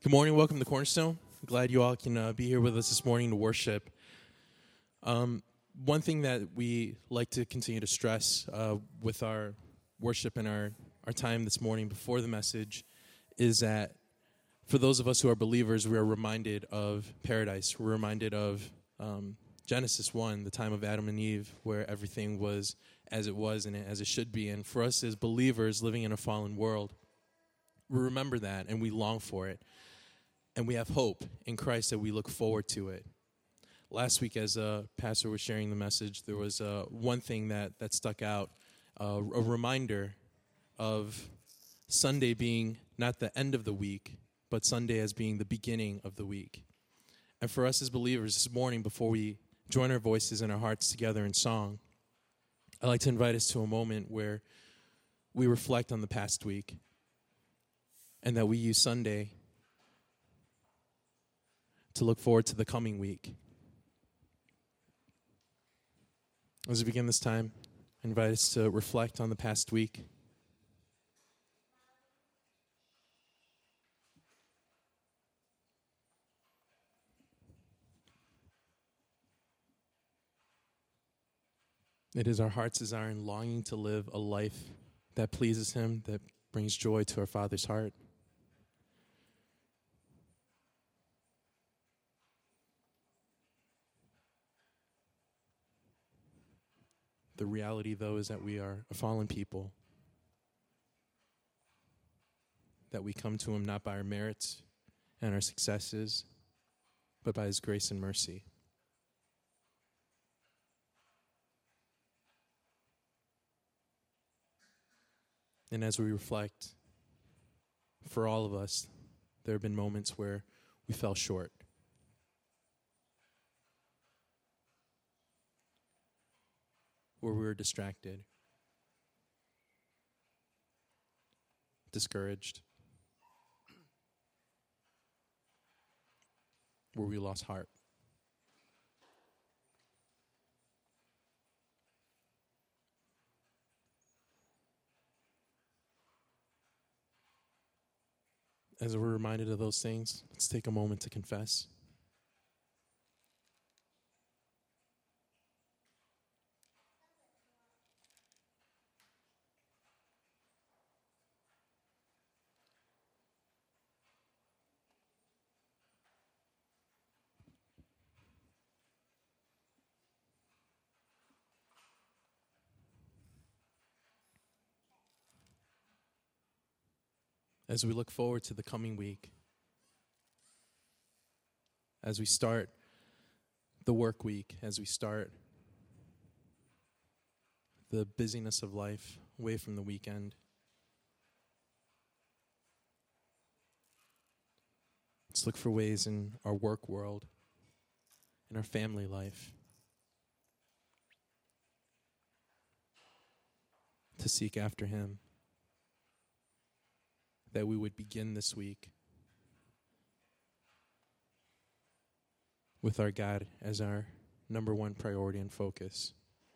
Good morning. Welcome to Cornerstone. Glad you all can be here with us this morning to worship. One thing that we like to continue to stress with our worship and our time this morning before the message is that for those of us who are believers, we are reminded of paradise. We're reminded of Genesis 1, the time of Adam and Eve, where everything was as it was and as it should be. And for us as believers living in a fallen world, we remember that and we long for it. And we have hope in Christ that we look forward to it. Last week, as a pastor was sharing the message, there was one thing that stuck out, a reminder of Sunday being not the end of the week, but Sunday as being the beginning of the week. And for us as believers this morning, before we join our voices and our hearts together in song, I'd like to invite us to a moment where we reflect on the past week and that we use Sunday to look forward to the coming week. As we begin this time, I invite us to reflect on the past week. It is our heart's desire and longing to live a life that pleases Him, that brings joy to our Father's heart. The reality, though, is that we are a fallen people, that we come to Him not by our merits and our successes, but by His grace and mercy. And as we reflect, for all of us, there have been moments where we fell short. Where we were distracted, discouraged, where we lost heart. As we're reminded of those things, let's take a moment to confess. As we look forward to the coming week, as we start the work week, as we start the busyness of life away from the weekend, let's look for ways in our work world, in our family life, to seek after Him. That we would begin this week with our God as our number one priority and focus.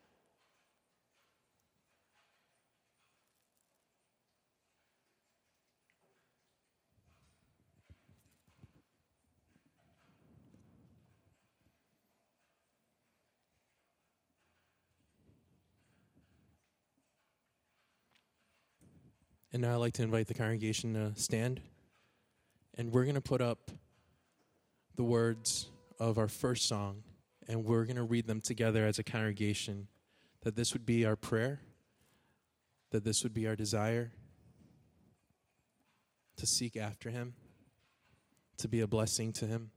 And now I'd like to invite the congregation to stand. And we're going to put up the words of our first song, and we're going to read them together as a congregation, that this would be our prayer, that this would be our desire to seek after Him, to be a blessing to Him.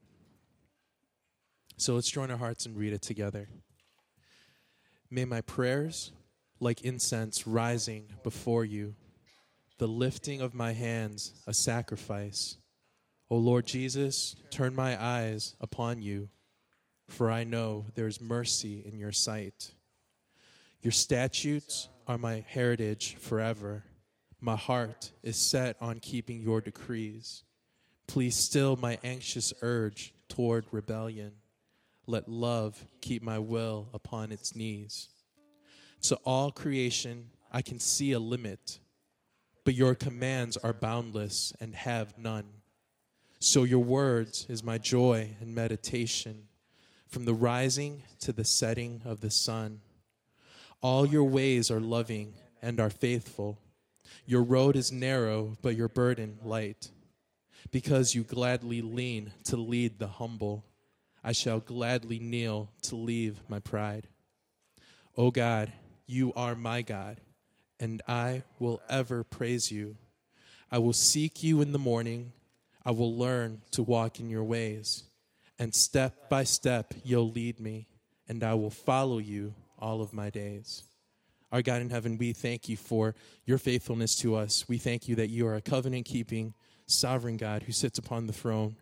So let's join our hearts and read it together. May my prayers, like incense rising before you, the lifting of my hands a sacrifice. O Lord Jesus, turn my eyes upon you, for I know there's mercy in your sight. Your statutes are my heritage forever. My heart is set on keeping your decrees. Please still my anxious urge toward rebellion. Let love keep my will upon its knees. To all creation I can see a limit, but your commands are boundless and have none. So your words is my joy and meditation, from the rising to the setting of the sun. All your ways are loving and are faithful. Your road is narrow, but your burden light. Because you gladly lean to lead the humble, I shall gladly kneel to leave my pride. O God, you are my God, and I will ever praise you. I will seek you in the morning. I will learn to walk in your ways, and step by step you'll lead me, and I will follow you all of my days. Our God in heaven, we thank you for your faithfulness to us. We thank you that you are a covenant-keeping, sovereign God who sits upon the throne.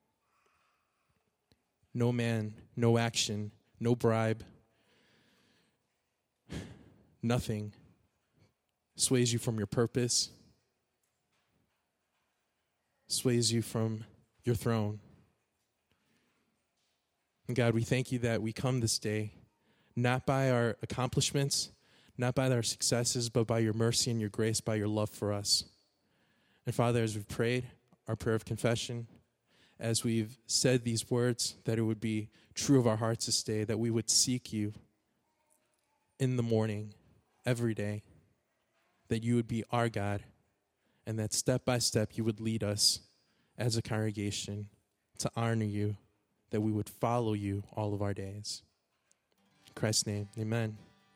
No man, no action, no bribe, nothing sways you from your purpose, sways you from your throne. And God, we thank you that we come this day not by our accomplishments, not by our successes, but by your mercy and your grace, by your love for us. And Father, as we've prayed our prayer of confession, as we've said these words, that it would be true of our hearts this day, that we would seek you in the morning, every day, that you would be our God, and that step by step you would lead us as a congregation to honor you, that we would follow you all of our days. In Christ's name, amen.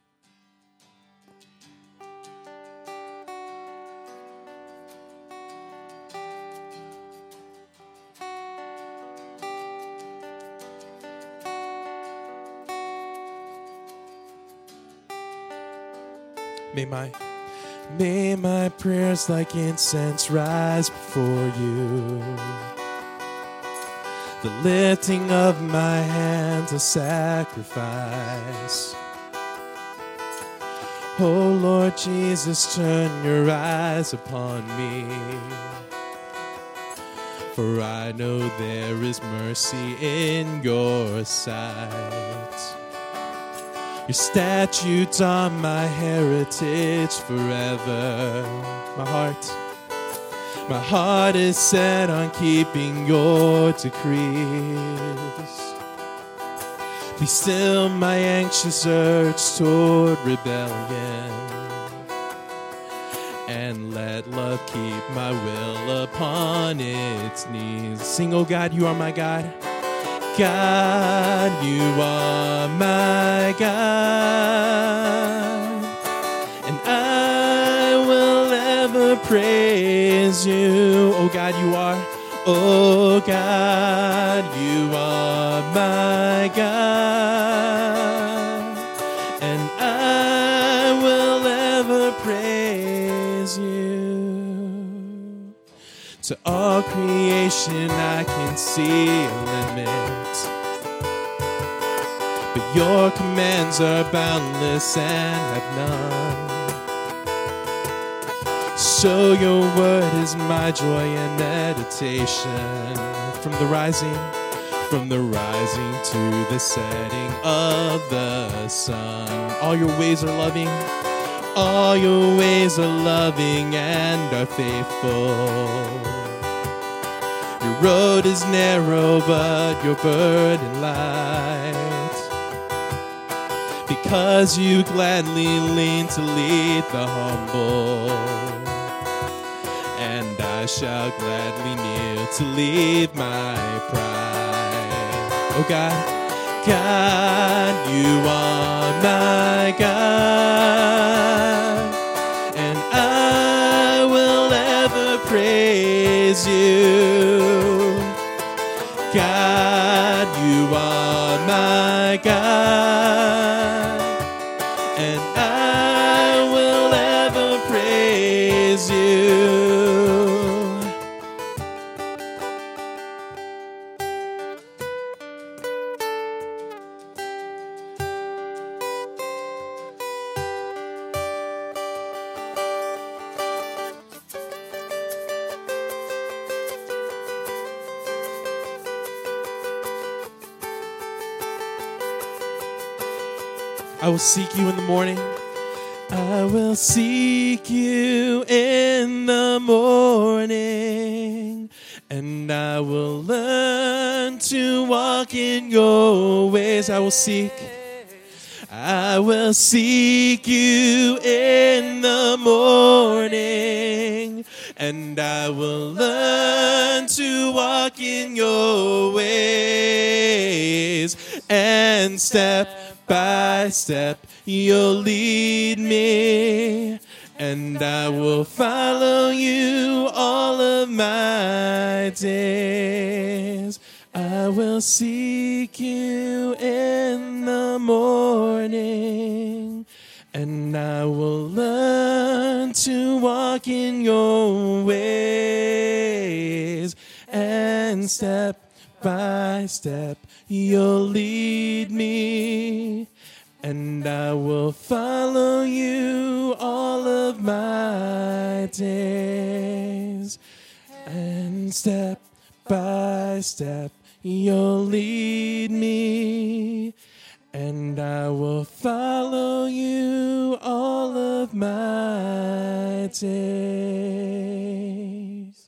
May my prayers like incense rise before you. The lifting of my hands a sacrifice. Oh Lord Jesus, turn your eyes upon me. For I know there is mercy in your sight. Your statutes are my heritage forever. My heart is set on keeping your decrees. Be still my anxious urge toward rebellion, and let love keep my will upon its knees. Sing, oh God, you are my God. God, you are my God, and I will ever praise you. Oh God, you are. Oh God, you are my God, and I will ever praise you. To all creation I can see a limit, but your commands are boundless and have none. So your word is my joy and meditation, from the rising to the setting of the sun. All your ways are loving, all your ways are loving and are faithful. Your road is narrow, but your burden light. Because you gladly lean to lead the humble, and I shall gladly kneel to leave my pride. Oh God, God, you are my God, and I will ever praise you. God, you are my God, and I will ever praise you. I will seek you in the morning. I will seek you in the morning, And I will learn to walk in your ways. I will seek you in the morning. And I will learn to walk in your ways. And step by step, you'll lead me. And I will follow you all of my days. I will seek you in the morning. And I will learn to walk in your ways. And step by step, you'll lead me. And I will follow you all of my days. And step by step, you'll lead me. And I will follow you all of my days.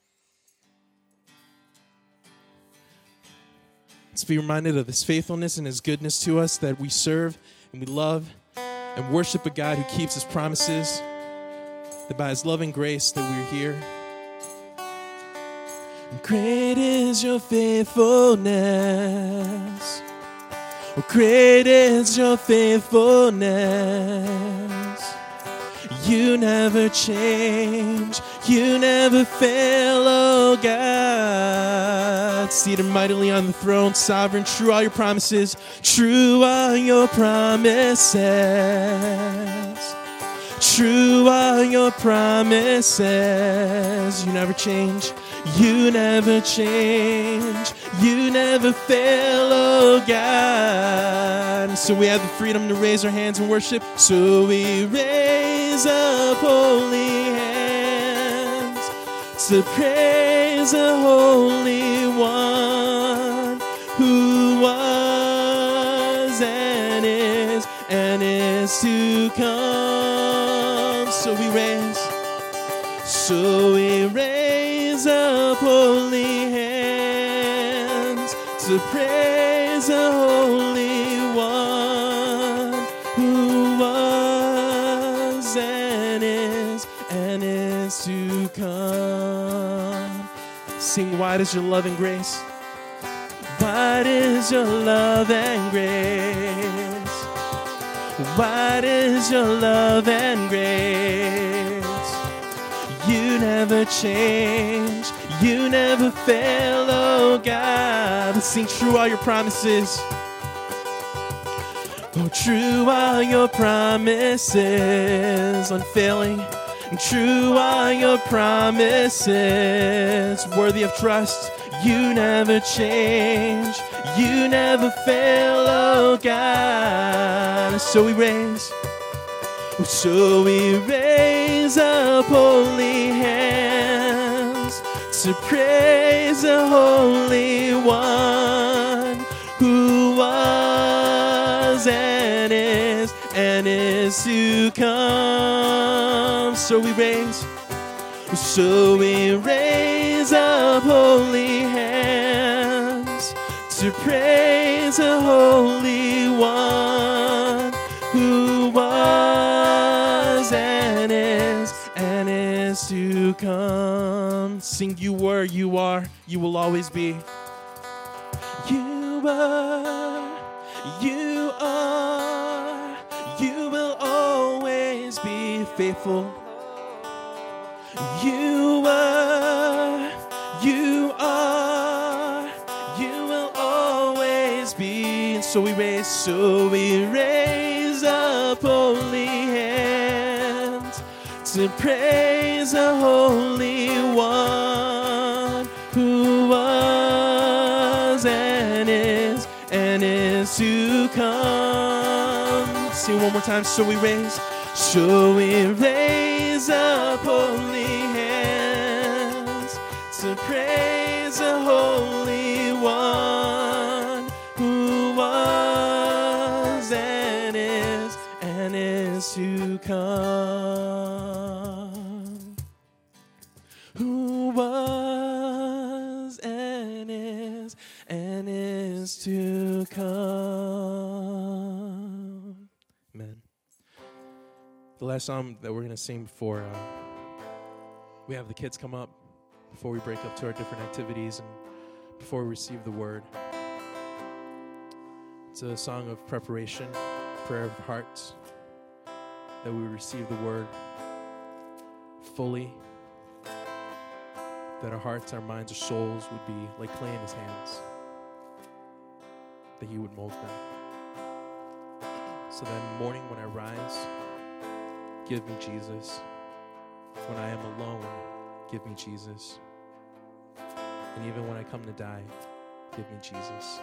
Let's be reminded of his faithfulness and his goodness to us, that we serve and we love and worship a God who keeps his promises, that by his loving grace that we're here. And great is your faithfulness. Oh, great is your faithfulness. You never change. You never fail, oh God. Seated mightily on the throne, sovereign, true are your promises. True are your promises. True are your promises. You never change. You never change. You never fail, oh God. So we have the freedom to raise our hands and worship. So we raise up holy hands to praise the Holy One who was and is to come. So we raise up holy hands to praise the Holy One who was and is to come. Sing, wide is your love and grace. Wide is your love and grace. Wide is your love and grace. You never change. You never fail, oh God. Sing, true are your promises. Oh, true are your promises, unfailing. And true are your promises, worthy of trust. You never change. You never fail, oh God. So we raise up holy hands to praise the Holy One who was and is to come. So we raise up holy hands to praise the Holy One who was and is to come. Sing, you were, you are, you will always be. You were, you are, you will always be faithful. You were, you are, you will always be. And so we raise up holy hands to praise the Holy One who was and is to come. Sing one more time. So we raise up holy hands to praise the Holy One who was and is to come. Who was was and is to come. Amen. The last song that we're going to sing before we have the kids come up, before we break up to our different activities and before we receive the word. It's a song of preparation, prayer of hearts, that we receive the word fully, that our hearts, our minds, our souls would be like clay in his hands, that he would mold them. So that in the morning when I rise, give me Jesus. When I am alone, give me Jesus. And even when I come to die, give me Jesus.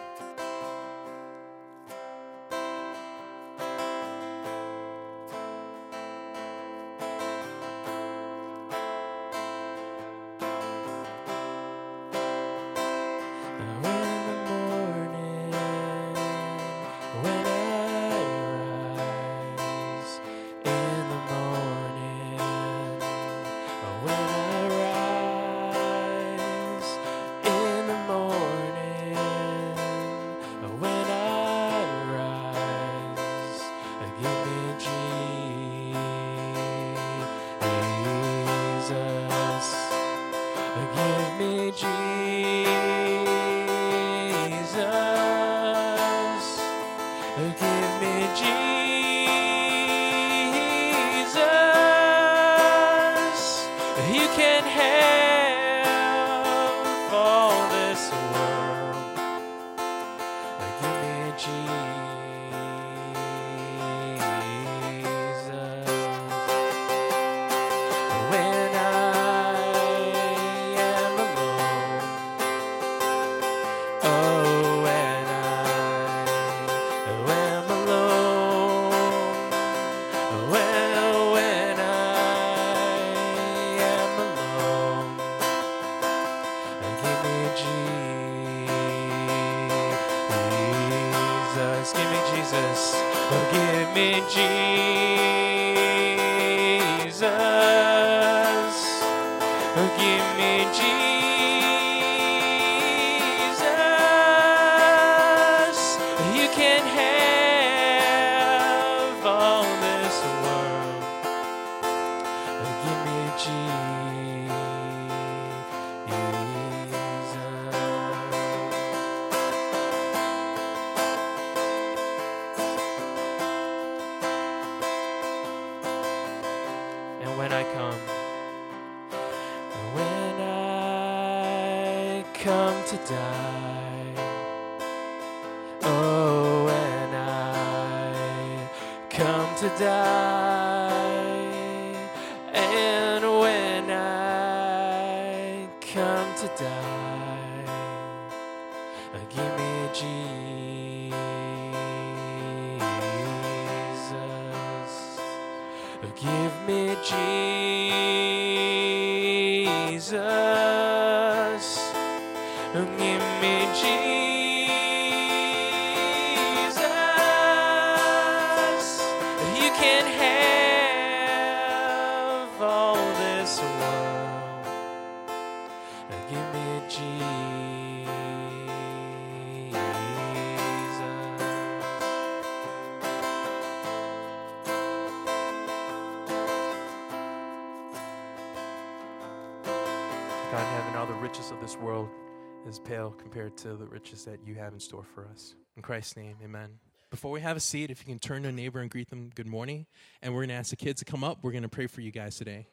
God in heaven, all the riches of this world is pale compared to the riches that you have in store for us. In Christ's name, amen. Before we have a seat, if you can turn to a neighbor and greet them good morning, and we're going to ask the kids to come up. We're going to pray for you guys today.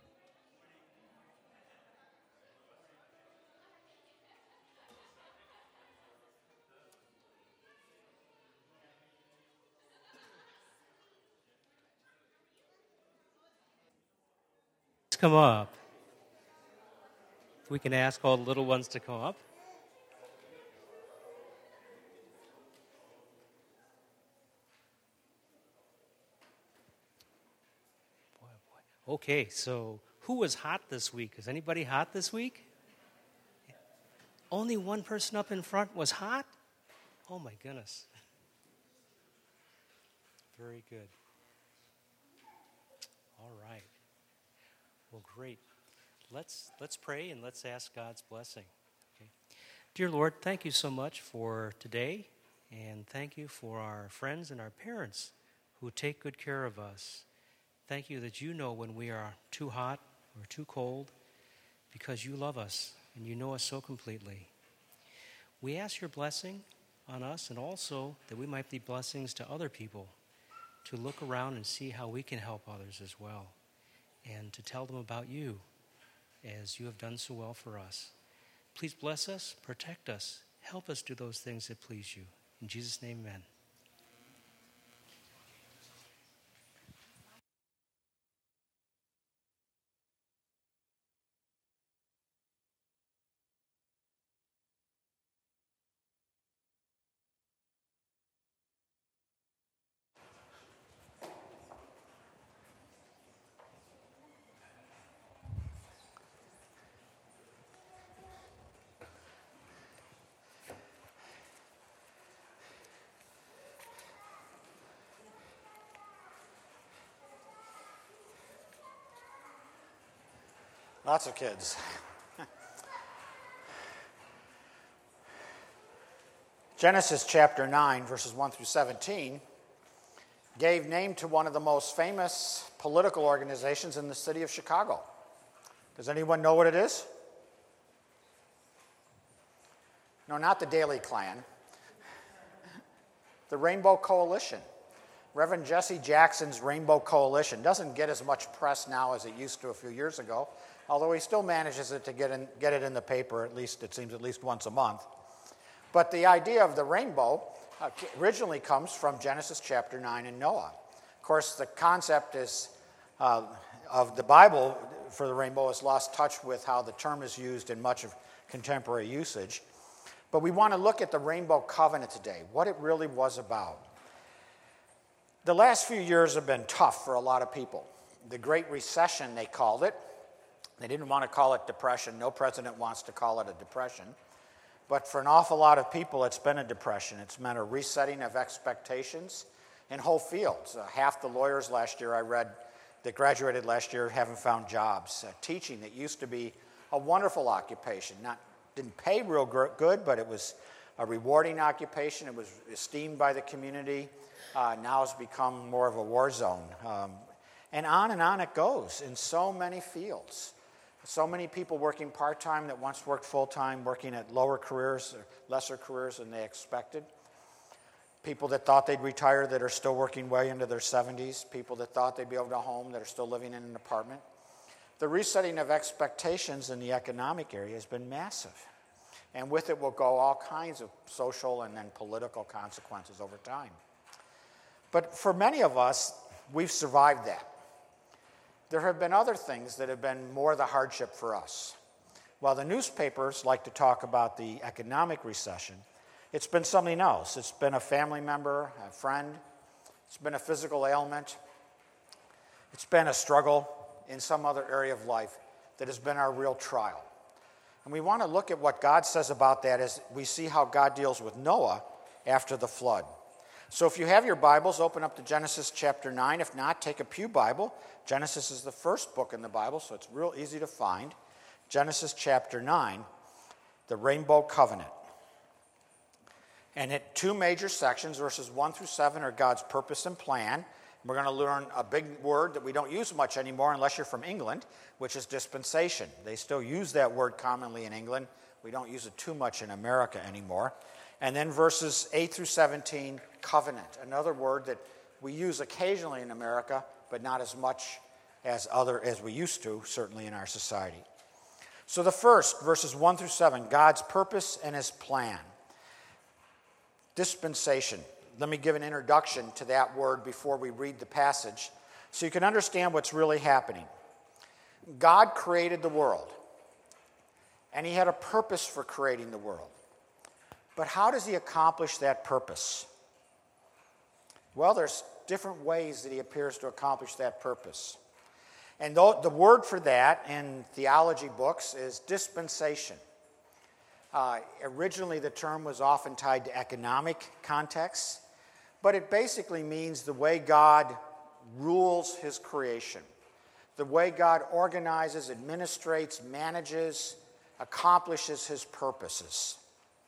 Come up. If we can ask all the little ones to come up. Boy. Okay, so who was hot this week? Is anybody hot this week? Only one person up in front was hot? Oh my goodness. Very good. All right. Well, great. Let's pray and let's ask God's blessing. Okay. Dear Lord, thank you so much for today, and thank you for our friends and our parents who take good care of us. Thank you that you know when we are too hot or too cold, because you love us and you know us so completely. We ask your blessing on us, and also that we might be blessings to other people, to look around and see how we can help others as well, and to tell them about you as you have done so well for us. Please bless us, protect us, help us do those things that please you. In Jesus' name, amen. Lots of kids. Genesis chapter 9, verses 1 through 17, gave name to one of the most famous political organizations in the city of Chicago. Does anyone know what it is? No, not the Daily Klan. The Rainbow Coalition. Reverend Jesse Jackson's Rainbow Coalition doesn't get as much press now as it used to a few years ago, although he still manages to get it in the paper, at least it seems at least once a month. But the idea of the rainbow originally comes from Genesis chapter 9 and Noah. Of course, the concept is of the Bible for the rainbow has lost touch with how the term is used in much of contemporary usage. But we want to look at the Rainbow Covenant today, what it really was about. The last few years have been tough for a lot of people. The Great Recession, they called it. They didn't want to call it depression. No president wants to call it a depression. But for an awful lot of people, it's been a depression. It's meant a resetting of expectations in whole fields. Half the lawyers last year I read that graduated last year haven't found jobs. Teaching that used to be a wonderful occupation. Didn't pay real good, but it was a rewarding occupation. It was esteemed by the community. Now it's become more of a war zone. And on it goes in so many fields. So many people working part-time that once worked full-time, working at lower careers, or lesser careers than they expected. People that thought they'd retire that are still working way into their 70s. People that thought they'd be able to home that are still living in an apartment. The resetting of expectations in the economic area has been massive. And with it will go all kinds of social and then political consequences over time. But for many of us, we've survived that. There have been other things that have been more the hardship for us. While the newspapers like to talk about the economic recession, it's been something else. It's been a family member, a friend. It's been a physical ailment. It's been a struggle in some other area of life that has been our real trial. And we want to look at what God says about that as we see how God deals with Noah after the flood. So if you have your Bibles, open up to Genesis chapter 9. If not, take a pew Bible. Genesis is the first book in the Bible, so it's real easy to find. Genesis chapter 9, the Rainbow Covenant. And at two major sections, verses 1 through 7 are God's purpose and plan. We're going to learn a big word that we don't use much anymore unless you're from England, which is dispensation. They still use that word commonly in England. We don't use it too much in America anymore. And then verses 8 through 17, covenant, another word that we use occasionally in America, but not as much as we used to, certainly in our society. So the first, verses 1 through 7, God's purpose and his plan. Dispensation. Let me give an introduction to that word before we read the passage so you can understand what's really happening. God created the world, and he had a purpose for creating the world. But how does he accomplish that purpose? Well, there's different ways that he appears to accomplish that purpose. And the word for that in theology books is dispensation. Originally, the term was often tied to economic contexts, but it basically means the way God rules his creation, the way God organizes, administrates, manages, accomplishes his purposes.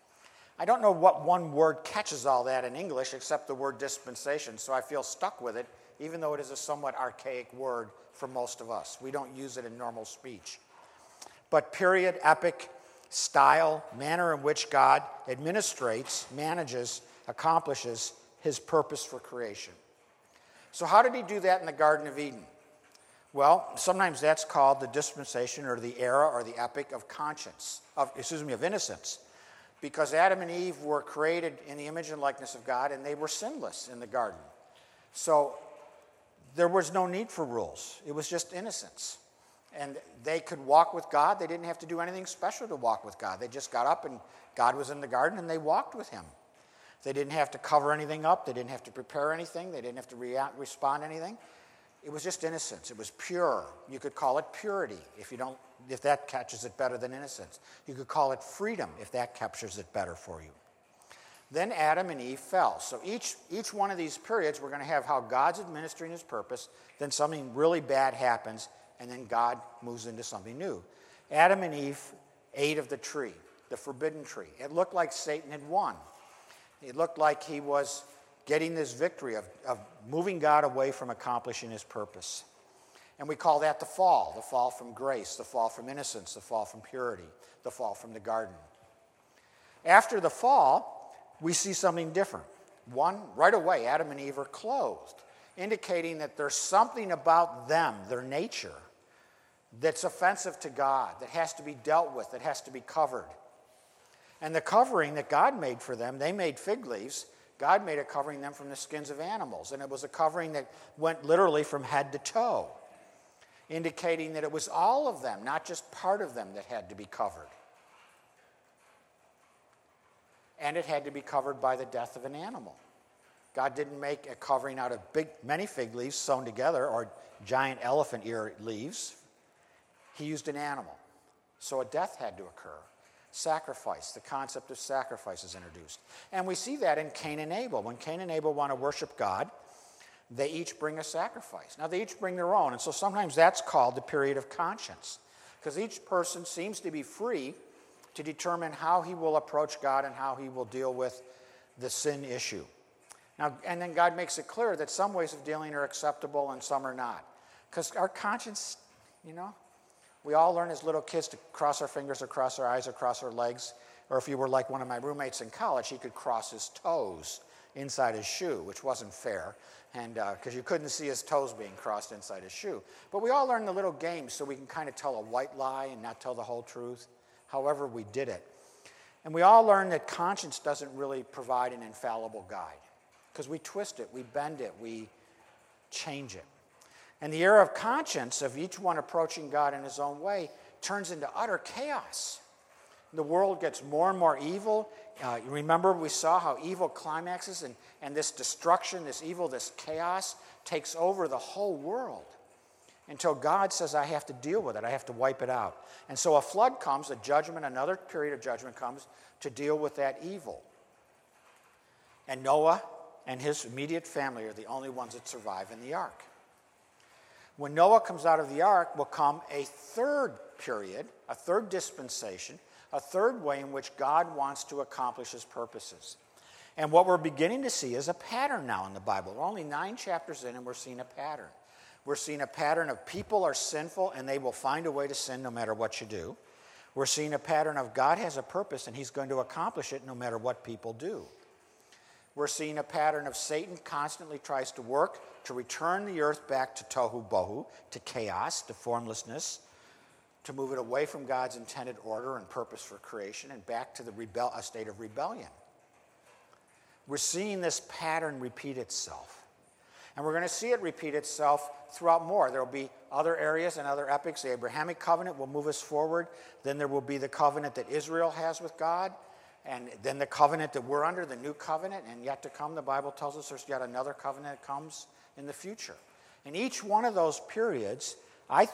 I don't know what one word catches all that in English except the word dispensation, so I feel stuck with it, even though it is a somewhat archaic word for most of us. We don't use it in normal speech. But period, epic, style, manner in which God administrates, manages, accomplishes his purpose for creation. So how did he do that in the Garden of Eden? Well, sometimes that's called the dispensation or the era or the epic of of innocence. Because Adam and Eve were created in the image and likeness of God, and they were sinless in the garden. So there was no need for rules. It was just innocence. And they could walk with God. They didn't have to do anything special to walk with God. They just got up and God was in the garden and they walked with him. They didn't have to cover anything up. They didn't have to prepare anything. They didn't have to respond to anything. It was just innocence. It was pure. You could call it purity if that catches it better than innocence. You could call it freedom if that captures it better for you. Then Adam and Eve fell. So each one of these periods, we're going to have how God's administering his purpose, then something really bad happens, and then God moves into something new. Adam and Eve ate of the tree, the forbidden tree. It looked like Satan had won. It looked like he was getting this victory of moving God away from accomplishing his purpose. And we call that the fall from grace, the fall from innocence, the fall from purity, the fall from the garden. After the fall, we see something different. One, right away, Adam and Eve are clothed, indicating that there's something about them, their nature, that's offensive to God, that has to be dealt with, that has to be covered. And the covering that God made for them, they made fig leaves. God made a covering them from the skins of animals. And it was a covering that went literally from head to toe, indicating that it was all of them, not just part of them, that had to be covered. And it had to be covered by the death of an animal. God didn't make a covering out of many fig leaves sewn together or giant elephant ear leaves. He used an animal. So a death had to occur. Sacrifice, the concept of sacrifice is introduced. And we see that in Cain and Abel. When Cain and Abel want to worship God, they each bring a sacrifice. Now, they each bring their own, and so sometimes that's called the period of conscience, because each person seems to be free to determine how he will approach God and how he will deal with the sin issue. Now, and then God makes it clear that some ways of dealing are acceptable and some are not, because our conscience, we all learn as little kids to cross our fingers or cross our eyes or cross our legs. Or if you were like one of my roommates in college, he could cross his toes inside his shoe, which wasn't fair, and because you couldn't see his toes being crossed inside his shoe. But we all learn the little games so we can kind of tell a white lie and not tell the whole truth, however we did it. And we all learn that conscience doesn't really provide an infallible guide, because we twist it, we bend it, we change it. And the era of conscience of each one approaching God in his own way turns into utter chaos. The world gets more and more evil. Remember, we saw how evil climaxes, and this destruction, this evil, this chaos takes over the whole world until God says, I have to deal with it. I have to wipe it out. And so a flood comes, a judgment, another period of judgment comes to deal with that evil. And Noah and his immediate family are the only ones that survive in the ark. When Noah comes out of the ark will come a third period, a third dispensation, a third way in which God wants to accomplish his purposes. And what we're beginning to see is a pattern now in the Bible. We're only 9 chapters in and we're seeing a pattern. We're seeing a pattern of people are sinful and they will find a way to sin no matter what you do. We're seeing a pattern of God has a purpose and he's going to accomplish it no matter what people do. We're seeing a pattern of Satan constantly tries to work to return the earth back to tohu bohu, to chaos, to formlessness, to move it away from God's intended order and purpose for creation and back to a state of rebellion. We're seeing this pattern repeat itself. And we're going to see it repeat itself throughout more. There will be other areas and other epics. The Abrahamic covenant will move us forward. Then there will be the covenant that Israel has with God. And then the covenant that we're under, the new covenant, and yet to come, the Bible tells us there's yet another covenant that comes in the future. And each one of those periods, I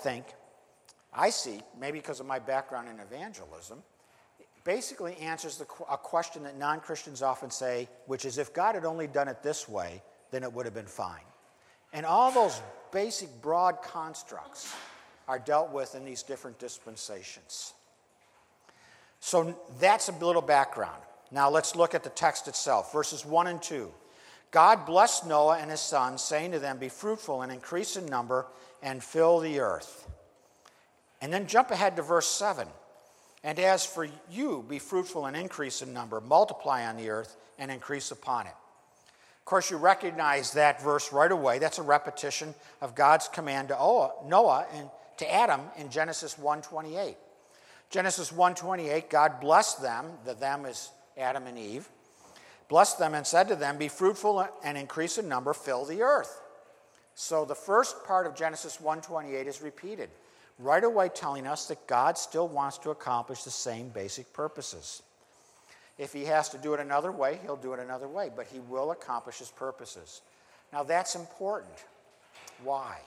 see, maybe because of my background in evangelism, basically answers a question that non-Christians often say, which is if God had only done it this way, then it would have been fine. And all those basic broad constructs are dealt with in these different dispensations. So that's a little background. Now let's look at the text itself, verses 1 and 2. God blessed Noah and his sons, saying to them, be fruitful and increase in number and fill the earth. And then jump ahead to verse 7. And as for you, be fruitful and increase in number, multiply on the earth and increase upon it. Of course, you recognize that verse right away. That's a repetition of God's command to Noah and to Adam in Genesis 1:28. Genesis 1:28, God blessed them, the them is Adam and Eve, blessed them and said to them, be fruitful and increase in number, fill the earth. So the first part of Genesis 1:28 is repeated, right away telling us that God still wants to accomplish the same basic purposes. If he has to do it another way, he'll do it another way, but he will accomplish his purposes. Now that's important. Why?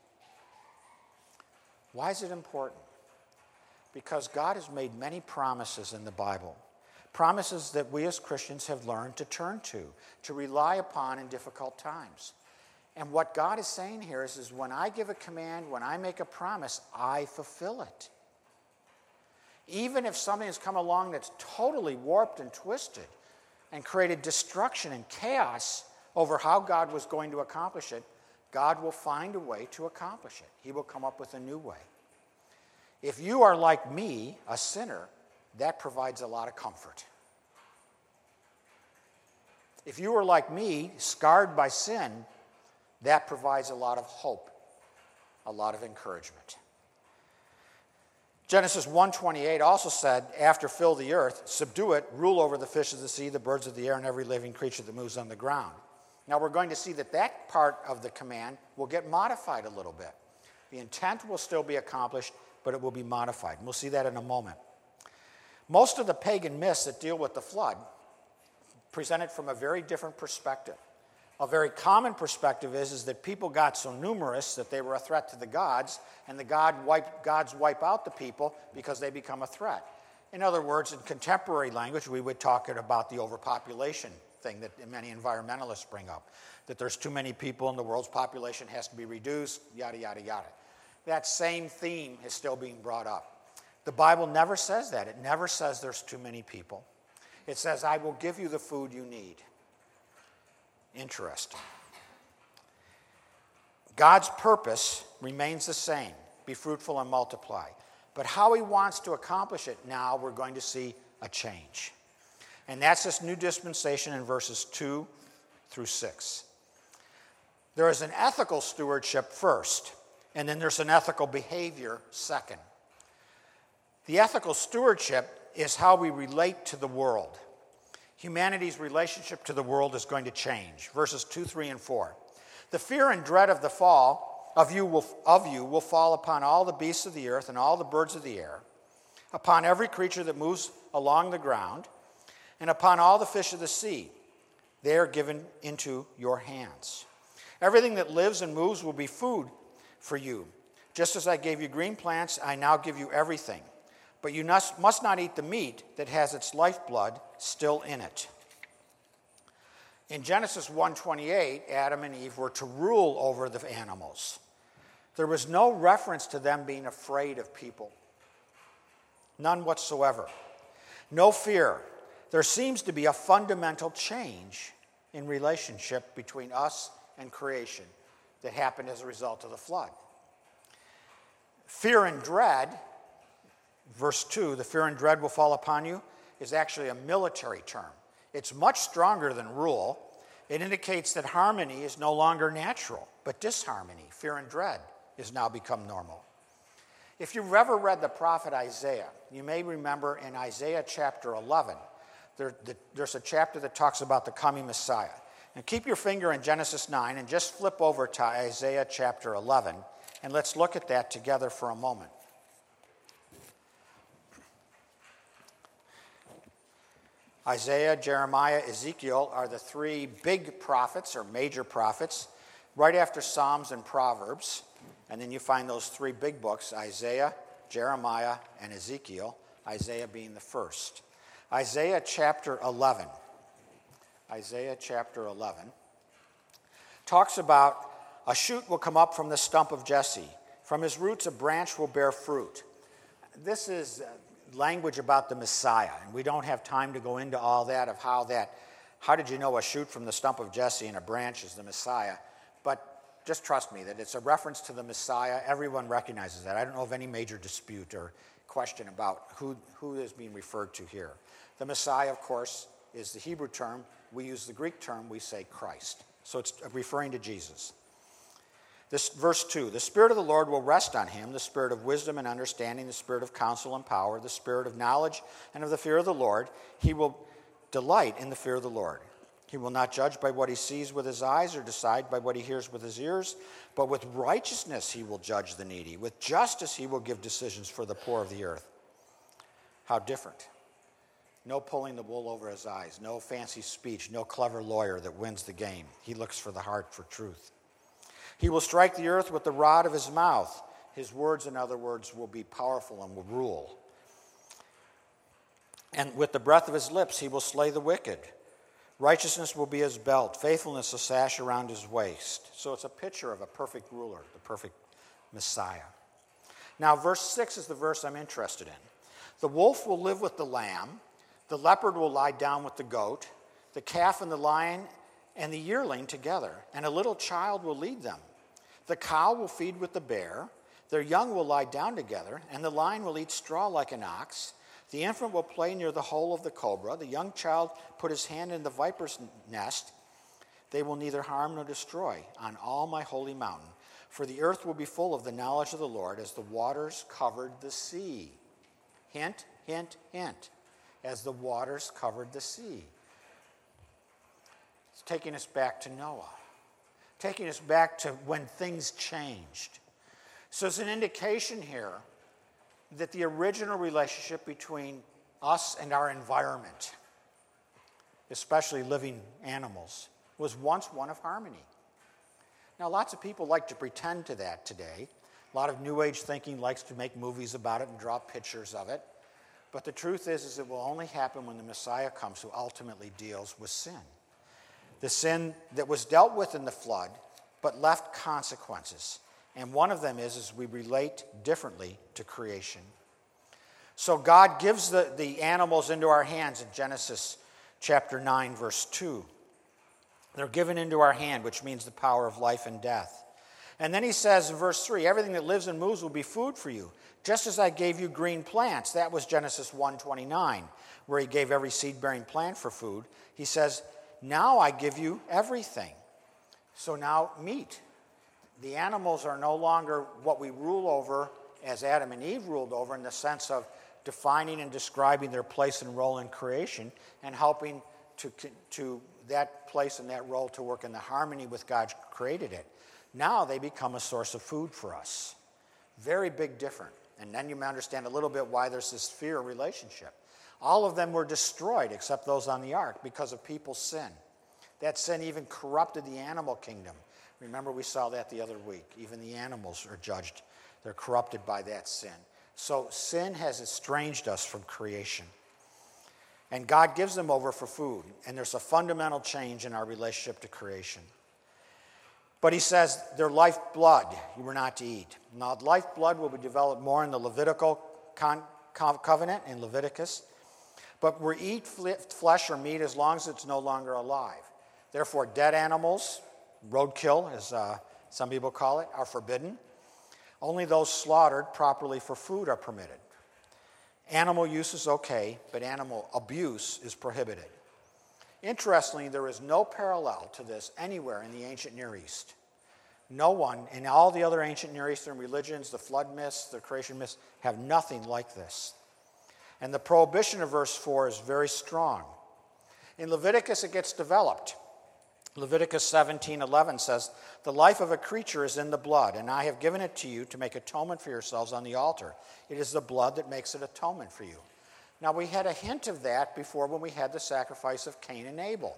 Why is it important? Because God has made many promises in the Bible, promises that we as Christians have learned to turn to rely upon in difficult times. And what God is saying here is when I give a command, when I make a promise, I fulfill it. Even if something has come along that's totally warped and twisted and created destruction and chaos over how God was going to accomplish it, God will find a way to accomplish it. He will come up with a new way. If you are like me, a sinner, that provides a lot of comfort. If you are like me, scarred by sin, that provides a lot of hope, a lot of encouragement. Genesis 1:28 also said, after fill the earth, subdue it, rule over the fish of the sea, the birds of the air, and every living creature that moves on the ground. Now we're going to see that part of the command will get modified a little bit. The intent will still be accomplished, but it will be modified. And we'll see that in a moment. Most of the pagan myths that deal with the flood present it from a very different perspective. A very common perspective is that people got so numerous that they were a threat to the gods, and the gods wipe out the people because they become a threat. In other words, in contemporary language, we would talk about the overpopulation thing that many environmentalists bring up, that there's too many people and the world's population has to be reduced, yada, yada, yada. That same theme is still being brought up. The Bible never says that. It never says there's too many people. It says, I will give you the food you need. Interesting. God's purpose remains the same. Be fruitful and multiply. But how he wants to accomplish it now, we're going to see a change. And that's this new dispensation in verses 2 through 6. There is an ethical stewardship first, and then there's an ethical behavior second. The ethical stewardship is how we relate to the world. Humanity's relationship to the world is going to change. Verses 2, 3, and 4. The fear and dread of the fall of you will fall upon all the beasts of the earth and all the birds of the air, upon every creature that moves along the ground, and upon all the fish of the sea. They are given into your hands. Everything that lives and moves will be food for you. Just as I gave you green plants, I now give you everything. But you must not eat the meat that has its lifeblood still in it. In Genesis 1:28, Adam and Eve were to rule over the animals. There was no reference to them being afraid of people. None whatsoever. No fear. There seems to be a fundamental change in relationship between us and creation that happened as a result of the flood. Fear and dread, verse 2, the fear and dread will fall upon you, is actually a military term. It's much stronger than rule. It indicates that harmony is no longer natural, but disharmony, fear and dread, has now become normal. If you've ever read the prophet Isaiah, you may remember in Isaiah chapter 11, there's a chapter that talks about the coming Messiah. And keep your finger in Genesis 9 and just flip over to Isaiah chapter 11, and let's look at that together for a moment. Isaiah, Jeremiah, Ezekiel are the three big prophets or major prophets, right after Psalms and Proverbs. And then you find those three big books, Isaiah, Jeremiah, and Ezekiel, Isaiah being the first. Isaiah chapter 11. Isaiah chapter 11 talks about a shoot will come up from the stump of Jesse. From his roots a branch will bear fruit. This is language about the Messiah. And we don't have time to go into all that of how did you know a shoot from the stump of Jesse and a branch is the Messiah? But just trust me that it's a reference to the Messiah. Everyone recognizes that. I don't know of any major dispute or question about who is being referred to here. The Messiah, of course, is the Hebrew term. We use the Greek term, we say Christ. So it's referring to Jesus. This verse 2, the Spirit of the Lord will rest on him, the Spirit of wisdom and understanding, the Spirit of counsel and power, the Spirit of knowledge and of the fear of the Lord. He will delight in the fear of the Lord. He will not judge by what he sees with his eyes or decide by what he hears with his ears, but with righteousness he will judge the needy. With justice he will give decisions for the poor of the earth. How different. No pulling the wool over his eyes, no fancy speech, no clever lawyer that wins the game. He looks for the heart for truth. He will strike the earth with the rod of his mouth. His words, in other words, will be powerful and will rule. And with the breath of his lips, he will slay the wicked. Righteousness will be his belt, faithfulness a sash around his waist. So it's a picture of a perfect ruler, the perfect Messiah. Now, verse 6 is the verse I'm interested in. The wolf will live with the lamb. The leopard will lie down with the goat. The calf and the lion and the yearling together, and a little child will lead them. The cow will feed with the bear. Their young will lie down together, and the lion will eat straw like an ox. The infant will play near the hole of the cobra. The young child put his hand in the viper's nest. They will neither harm nor destroy on all my holy mountain. For the earth will be full of the knowledge of the Lord as the waters covered the sea. Hint, hint, hint. As the waters covered the sea. It's taking us back to Noah. Taking us back to when things changed. So it's an indication here that the original relationship between us and our environment, especially living animals, was once one of harmony. Now, lots of people like to pretend to that today. A lot of New Age thinking likes to make movies about it and draw pictures of it. But the truth is it will only happen when the Messiah comes, who ultimately deals with sin. The sin that was dealt with in the flood, but left consequences. And one of them is we relate differently to creation. So God gives the animals into our hands in Genesis chapter 9, verse 2. They're given into our hand, which means the power of life and death. And then he says in verse 3, everything that lives and moves will be food for you, just as I gave you green plants. That was Genesis 1:29, where he gave every seed-bearing plant for food. He says, now I give you everything. So now meat. The animals are no longer what we rule over as Adam and Eve ruled over, in the sense of defining and describing their place and role in creation and helping to that place and that role to work in the harmony with God created it. Now they become a source of food for us. Very big difference. And then you may understand a little bit why there's this fear relationship. All of them were destroyed except those on the ark because of people's sin. That sin even corrupted the animal kingdom. Remember, we saw that the other week. Even the animals are judged. They're corrupted by that sin. So sin has estranged us from creation. And God gives them over for food. And there's a fundamental change in our relationship to creation. But he says their lifeblood you were not to eat. Now, lifeblood will be developed more in the Levitical covenant in Leviticus. But we eat flesh or meat as long as it's no longer alive. Therefore, dead animals, roadkill, as some people call it, are forbidden. Only those slaughtered properly for food are permitted. Animal use is okay, but animal abuse is prohibited. Interestingly, there is no parallel to this anywhere in the ancient Near East. No one in all the other ancient Near Eastern religions, the flood myths, the creation myths, have nothing like this. And the prohibition of verse 4 is very strong. In Leviticus, it gets developed. Leviticus 17:11 says, the life of a creature is in the blood, and I have given it to you to make atonement for yourselves on the altar. It is the blood that makes it atonement for you. Now, we had a hint of that before when we had the sacrifice of Cain and Abel.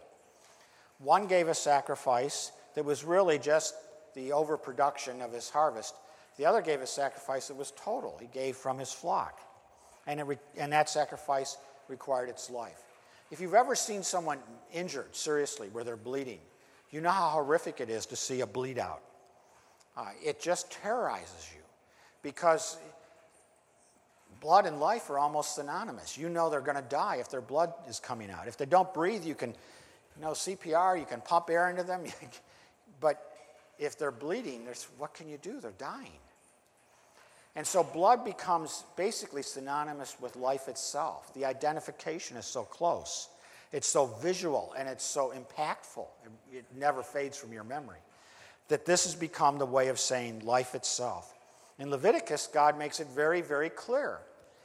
One gave a sacrifice that was really just the overproduction of his harvest. The other gave a sacrifice that was total. He gave from his flock. And that sacrifice required its life. If you've ever seen someone injured seriously where they're bleeding, you know how horrific it is to see a bleed out. It just terrorizes you because blood and life are almost synonymous. You know they're going to die if their blood is coming out. If they don't breathe, you can, CPR, you can pump air into them. But if they're bleeding, what can you do? They're dying. And so blood becomes basically synonymous with life itself. The identification is so close. It's so visual and it's so impactful. It never fades from your memory. That this has become the way of saying life itself. In Leviticus, God makes it very, very clear.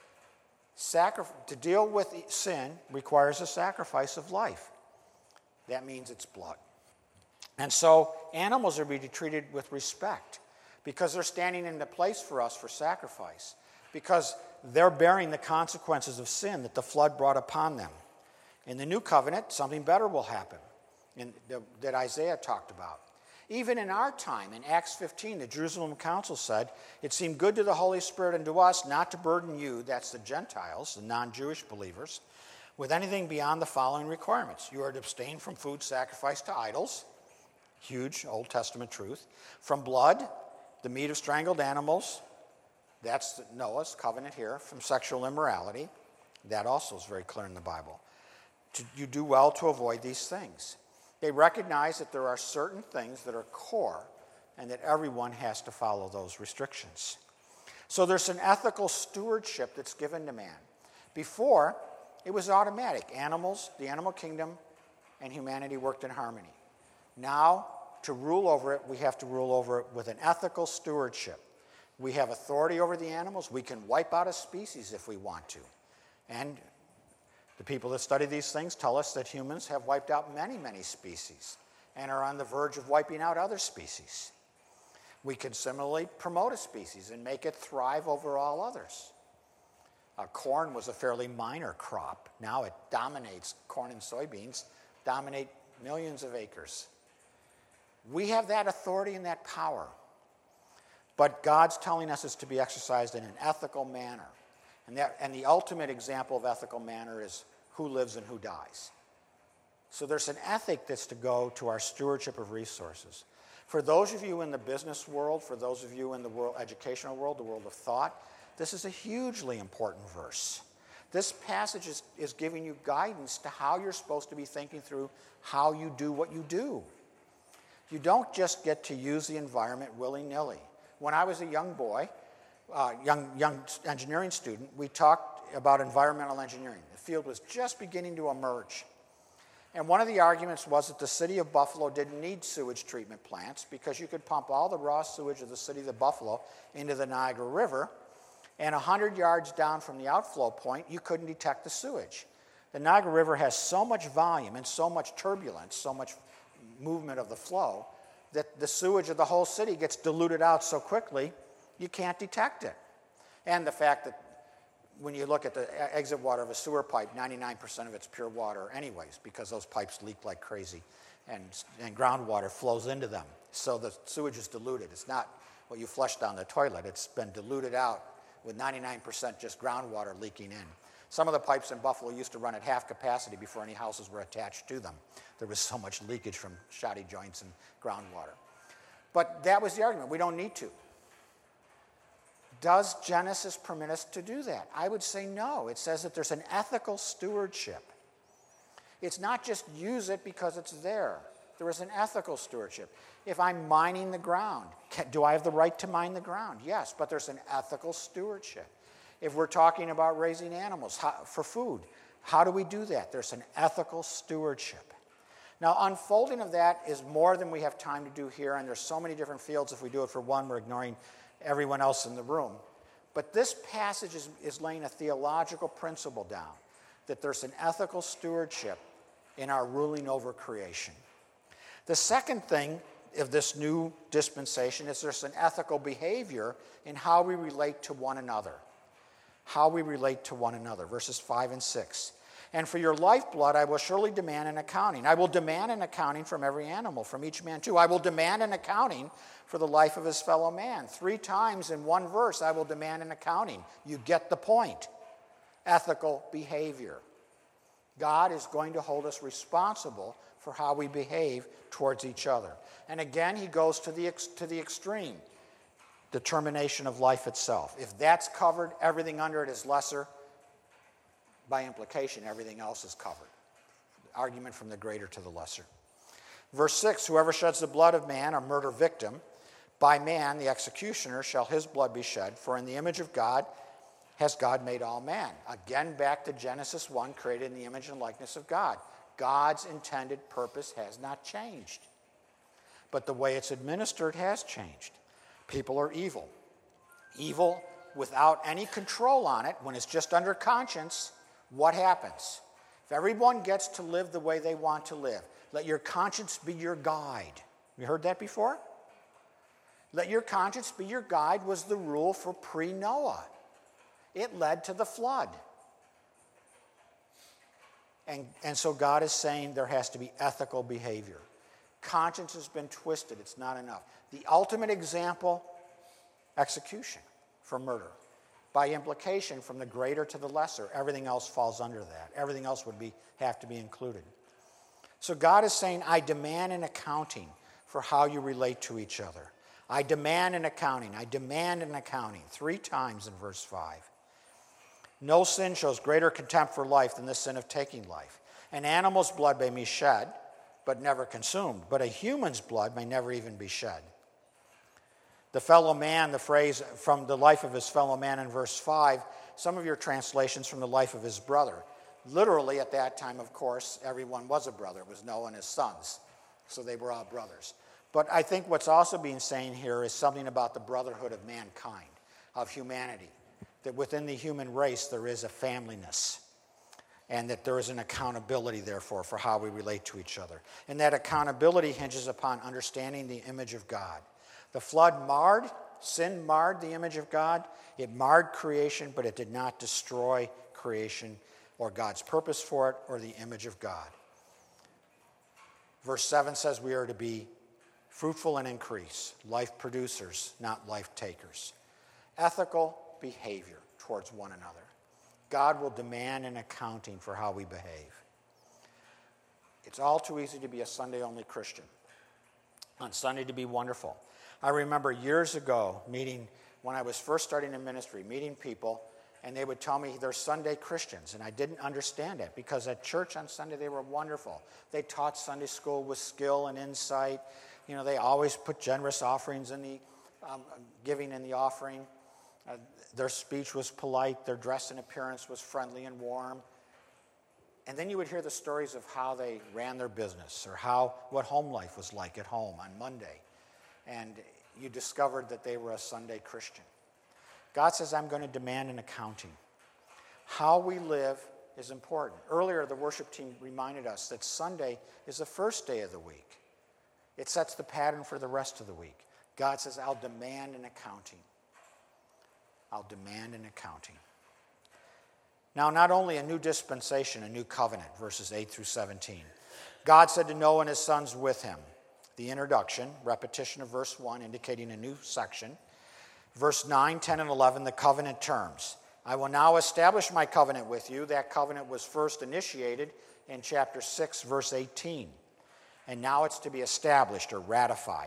To deal with sin requires a sacrifice of life. That means it's blood. And so animals are to be treated with respect because they're standing in the place for us for sacrifice, because they're bearing the consequences of sin that the flood brought upon them. In the new covenant, something better will happen that Isaiah talked about. Even in our time, in Acts 15, the Jerusalem Council said, it seemed good to the Holy Spirit and to us not to burden you, that's the Gentiles, the non-Jewish believers, with anything beyond the following requirements. You are to abstain from food sacrificed to idols, huge Old Testament truth, from blood, the meat of strangled animals, that's Noah's covenant here, from sexual immorality, that also is very clear in the Bible. You do well to avoid these things. They recognize that there are certain things that are core and that everyone has to follow those restrictions. So there's an ethical stewardship that's given to man. Before, it was automatic. Animals, the animal kingdom, and humanity worked in harmony. Now, to rule over it, we have to rule over it with an ethical stewardship. We have authority over the animals. We can wipe out a species if we want to. And the people that study these things tell us that humans have wiped out many, many species and are on the verge of wiping out other species. We can similarly promote a species and make it thrive over all others. Corn was a fairly minor crop. Now it dominates. Corn and soybeans dominate millions of acres. We have that authority and that power. But God's telling us it's to be exercised in an ethical manner. And the ultimate example of ethical manner is who lives and who dies. So there's an ethic that's to go to our stewardship of resources. For those of you in the business world, for those of you in the educational world, the world of thought, this is a hugely important verse. This passage is giving you guidance to how you're supposed to be thinking through how you do what you do. You don't just get to use the environment willy-nilly. When I was a young boy, young engineering student, we talked about environmental engineering. The field was just beginning to emerge. And one of the arguments was that the city of Buffalo didn't need sewage treatment plants because you could pump all the raw sewage of the city of Buffalo into the Niagara River, and 100 yards down from the outflow point, you couldn't detect the sewage. The Niagara River has so much volume and so much turbulence, so much movement of the flow, that the sewage of the whole city gets diluted out so quickly, you can't detect it. And the fact that when you look at the exit water of a sewer pipe, 99% of it's pure water anyways, because those pipes leak like crazy, and groundwater flows into them. So the sewage is diluted. It's not what you flush down the toilet. It's been diluted out with 99% just groundwater leaking in. Some of the pipes in Buffalo used to run at half capacity before any houses were attached to them. There was so much leakage from shoddy joints and groundwater. But that was the argument. We don't need to. Does Genesis permit us to do that? I would say no. It says that there's an ethical stewardship. It's not just use it because it's there. There is an ethical stewardship. If I'm mining the ground, do I have the right to mine the ground? Yes, but there's an ethical stewardship. If we're talking about raising animals for food, how do we do that? There's an ethical stewardship. Now, unfolding of that is more than we have time to do here, and there's so many different fields. If we do it for one, we're ignoring everyone else in the room. But this passage is laying a theological principle down, that there's an ethical stewardship in our ruling over creation. The second thing of this new dispensation is there's an ethical behavior in how we relate to one another. How we relate to one another, verses 5 and 6. And for your lifeblood I will surely demand an accounting. I will demand an accounting from every animal, from each man too. I will demand an accounting for the life of his fellow man. 3 times in one verse I will demand an accounting. You get the point. Ethical behavior. God is going to hold us responsible for how we behave towards each other. And again, he goes to the extreme. the termination of life itself. If that's covered, everything under it is lesser. By implication, everything else is covered. Argument from the greater to the lesser. Verse 6, whoever sheds the blood of man, a murder victim, by man, the executioner, shall his blood be shed, for in the image of God has God made all man. Again, back to Genesis 1, created in the image and likeness of God. God's intended purpose has not changed. But the way it's administered has changed. People are evil. Evil without any control on it, when it's just under conscience, what happens? If everyone gets to live the way they want to live, let your conscience be your guide. You heard that before? Let your conscience be your guide was the rule for pre-Noah. It led to the flood. And so God is saying there has to be ethical behavior. Conscience has been twisted. It's not enough. The ultimate example, execution for murder. By implication, from the greater to the lesser, everything else falls under that. Everything else would have to be included. So God is saying, I demand an accounting for how you relate to each other. I demand an accounting. I demand an accounting. 3 times in verse 5. No sin shows greater contempt for life than the sin of taking life. An animal's blood may be shed, but never consumed. But a human's blood may never even be shed. The fellow man, the phrase from the life of his fellow man in verse 5, some of your translations from the life of his brother. Literally at that time, of course, everyone was a brother. It was Noah and his sons. So they were all brothers. But I think what's also being said here is something about the brotherhood of mankind, of humanity. That within the human race there is a familyness. And that there is an accountability, therefore, for how we relate to each other. And that accountability hinges upon understanding the image of God. The flood sin marred the image of God. It marred creation, but it did not destroy creation or God's purpose for it or the image of God. Verse 7 says we are to be fruitful and increase, life producers, not life takers. Ethical behavior towards one another. God will demand an accounting for how we behave. It's all too easy to be a Sunday-only Christian. On Sunday to be wonderful. I remember years ago when I was first starting in ministry, meeting people, and they would tell me they're Sunday Christians, and I didn't understand it because at church on Sunday they were wonderful. They taught Sunday school with skill and insight. You know, they always put generous offerings in the giving in the offering. Their speech was polite. Their dress and appearance was friendly and warm. And then you would hear the stories of how they ran their business or what home life was like at home on Monday. And you discovered that they were a Sunday Christian. God says, I'm going to demand an accounting. How we live is important. Earlier, the worship team reminded us that Sunday is the first day of the week. It sets the pattern for the rest of the week. God says, I'll demand an accounting. I'll demand an accounting. Now, not only a new dispensation, a new covenant, verses 8 through 17. God said to Noah and his sons with him. The introduction, repetition of verse 1, indicating a new section. Verse 9, 10, and 11, the covenant terms. I will now establish my covenant with you. That covenant was first initiated in chapter 6, verse 18. And now it's to be established or ratified.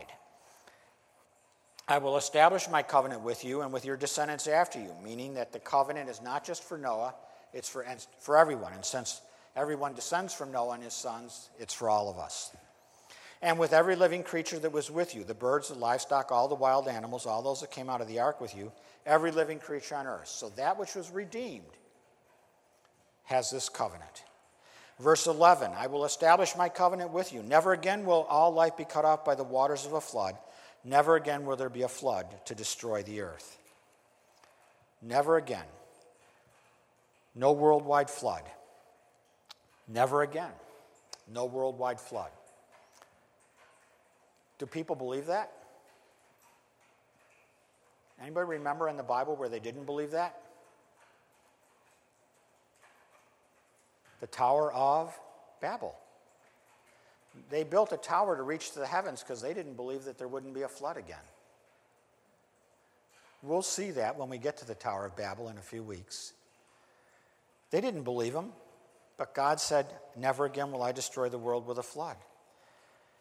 I will establish my covenant with you and with your descendants after you, meaning that the covenant is not just for Noah, it's for everyone. And since everyone descends from Noah and his sons, it's for all of us. And with every living creature that was with you, the birds, the livestock, all the wild animals, all those that came out of the ark with you, every living creature on earth. So that which was redeemed has this covenant. Verse 11, I will establish my covenant with you. Never again will all life be cut off by the waters of a flood. Never again will there be a flood to destroy the earth. Never again. No worldwide flood. Never again. No worldwide flood. Do people believe that? Anybody remember in the Bible where they didn't believe that? The Tower of Babel. They built a tower to reach to the heavens because they didn't believe that there wouldn't be a flood again. We'll see that when we get to the Tower of Babel in a few weeks. They didn't believe him, but God said, never again will I destroy the world with a flood.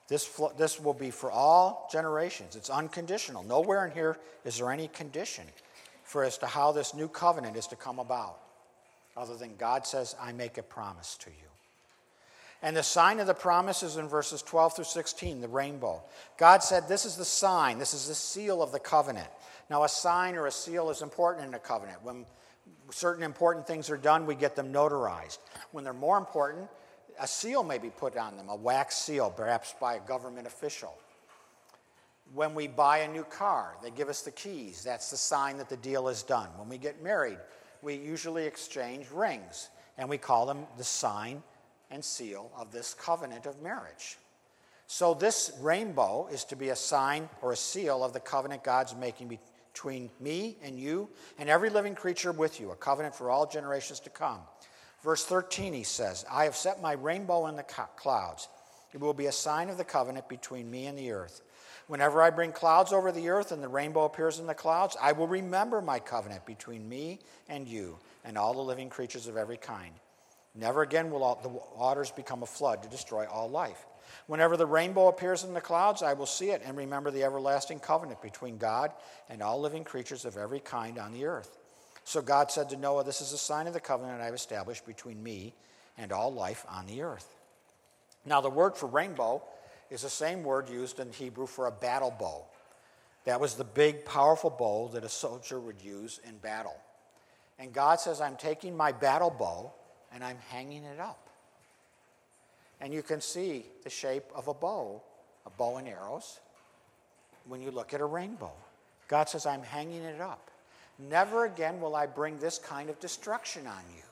This will be for all generations. It's unconditional. Nowhere in here is there any condition for as to how this new covenant is to come about, other than God says, I make a promise to you. And the sign of the promise is in verses 12 through 16, the rainbow. God said, this is the sign, this is the seal of the covenant. Now, a sign or a seal is important in a covenant. When certain important things are done, we get them notarized. When they're more important, a seal may be put on them, a wax seal, perhaps by a government official. When we buy a new car, they give us the keys. That's the sign that the deal is done. When we get married, we usually exchange rings, and we call them the sign and seal of this covenant of marriage. So this rainbow is to be a sign or a seal of the covenant God's making between me and you and every living creature with you, a covenant for all generations to come. Verse 13, he says, I have set my rainbow in the clouds. It will be a sign of the covenant between me and the earth. Whenever I bring clouds over the earth and the rainbow appears in the clouds, I will remember my covenant between me and you and all the living creatures of every kind. Never again will the waters become a flood to destroy all life. Whenever the rainbow appears in the clouds, I will see it and remember the everlasting covenant between God and all living creatures of every kind on the earth. So God said to Noah, this is a sign of the covenant I've established between me and all life on the earth. Now, the word for rainbow is the same word used in Hebrew for a battle bow. That was the big, powerful bow that a soldier would use in battle. And God says, I'm taking my battle bow and I'm hanging it up. And you can see the shape of a bow and arrows, when you look at a rainbow. God says, I'm hanging it up. Never again will I bring this kind of destruction on you.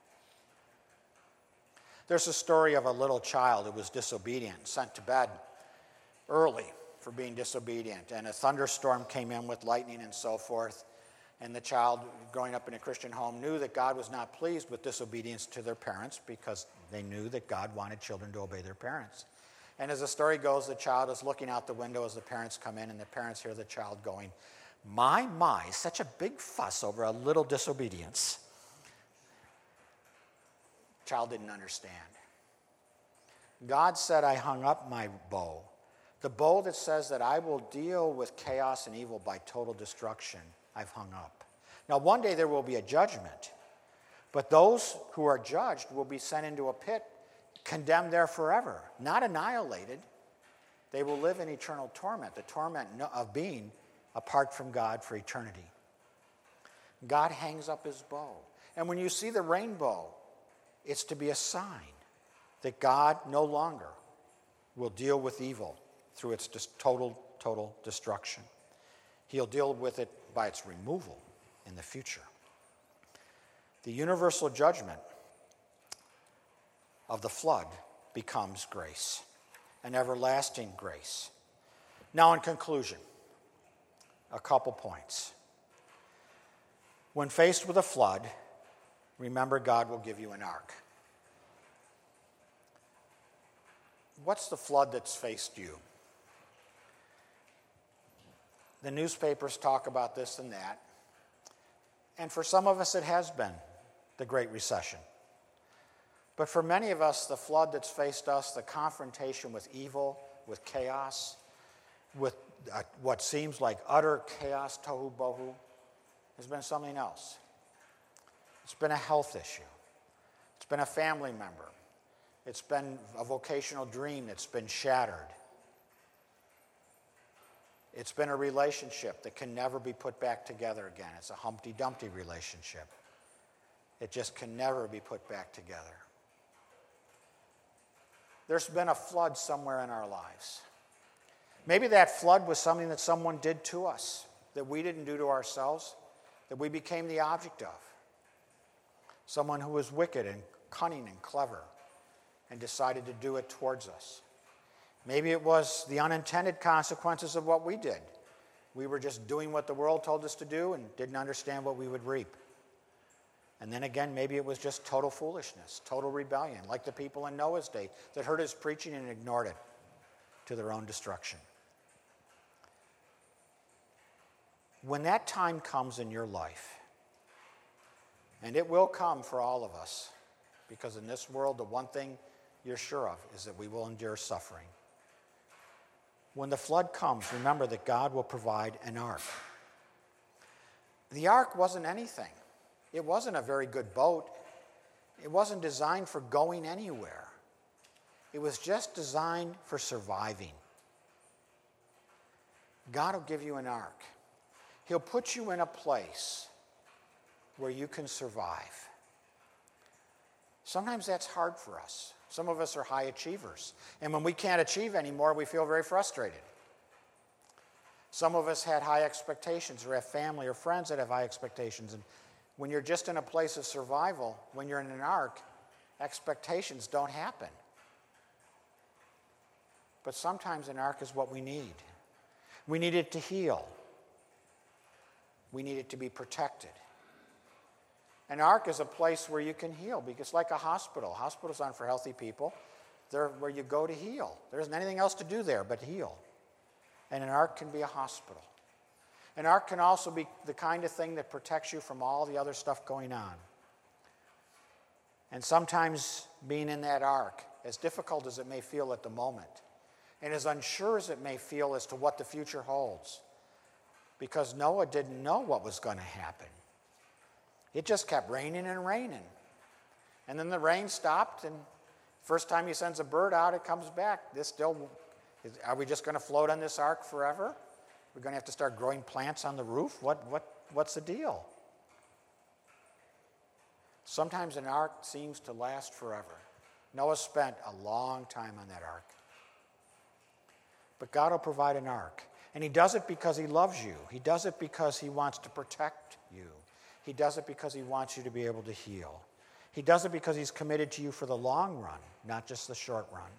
There's a story of a little child who was disobedient, sent to bed early for being disobedient. And a thunderstorm came in with lightning and so forth. And the child, growing up in a Christian home, knew that God was not pleased with disobedience to their parents because they knew that God wanted children to obey their parents. And as the story goes, the child is looking out the window as the parents come in, and the parents hear the child going, my, such a big fuss over a little disobedience. Child didn't understand. God said, I hung up my bow. The bow that says that I will deal with chaos and evil by total destruction, I've hung up. Now, one day there will be a judgment, but those who are judged will be sent into a pit, condemned there forever, not annihilated. They will live in eternal torment, the torment of being apart from God for eternity. God hangs up his bow. And when you see the rainbow, it's to be a sign that God no longer will deal with evil through its total destruction. He'll deal with it by its removal in the future. The universal judgment of the flood becomes grace, an everlasting grace. Now, in conclusion, a couple points. When faced with a flood, remember God will give you an ark. What's the flood that's faced you? The newspapers talk about this and that. And for some of us, it has been the Great Recession. But for many of us, the flood that's faced us, the confrontation with evil, with chaos, with what seems like utter chaos, tohu bohu, has been something else. It's been a health issue. It's been a family member. It's been a vocational dream that's been shattered. It's been a relationship that can never be put back together again. It's a Humpty Dumpty relationship. It just can never be put back together. There's been a flood somewhere in our lives. Maybe that flood was something that someone did to us, that we didn't do to ourselves, that we became the object of. Someone who was wicked and cunning and clever and decided to do it towards us. Maybe it was the unintended consequences of what we did. We were just doing what the world told us to do and didn't understand what we would reap. And then again, maybe it was just total foolishness, total rebellion, like the people in Noah's day that heard his preaching and ignored it to their own destruction. When that time comes in your life, and it will come for all of us, because in this world, the one thing you're sure of is that we will endure suffering. when the flood comes, remember that God will provide an ark. The ark wasn't anything. It wasn't a very good boat. It wasn't designed for going anywhere. It was just designed for surviving. God will give you an ark. He'll put you in a place where you can survive. Sometimes that's hard for us. Some of us are high achievers. And when we can't achieve anymore, we feel very frustrated. Some of us had high expectations or have family or friends that have high expectations. And when you're just in a place of survival, when you're in an ark, expectations don't happen. But sometimes an ark is what we need. We need it to heal. We need it to be protected. An ark is a place where you can heal, because it's like a hospital. Hospitals aren't for healthy people. They're where you go to heal. There isn't anything else to do there but heal. And an ark can be a hospital. An ark can also be the kind of thing that protects you from all the other stuff going on. And sometimes being in that ark, as difficult as it may feel at the moment, and as unsure as it may feel as to what the future holds, because Noah didn't know what was going to happen. It just kept raining and raining. And then the rain stopped, and first time he sends a bird out, it comes back. Are we just going to float on this ark forever? We're going to have to start growing plants on the roof? What's the deal? Sometimes an ark seems to last forever. Noah spent a long time on that ark. But God will provide an ark. And he does it because he loves you. He does it because he wants to protect you. He does it because he wants you to be able to heal. He does it because he's committed to you for the long run, not just the short run.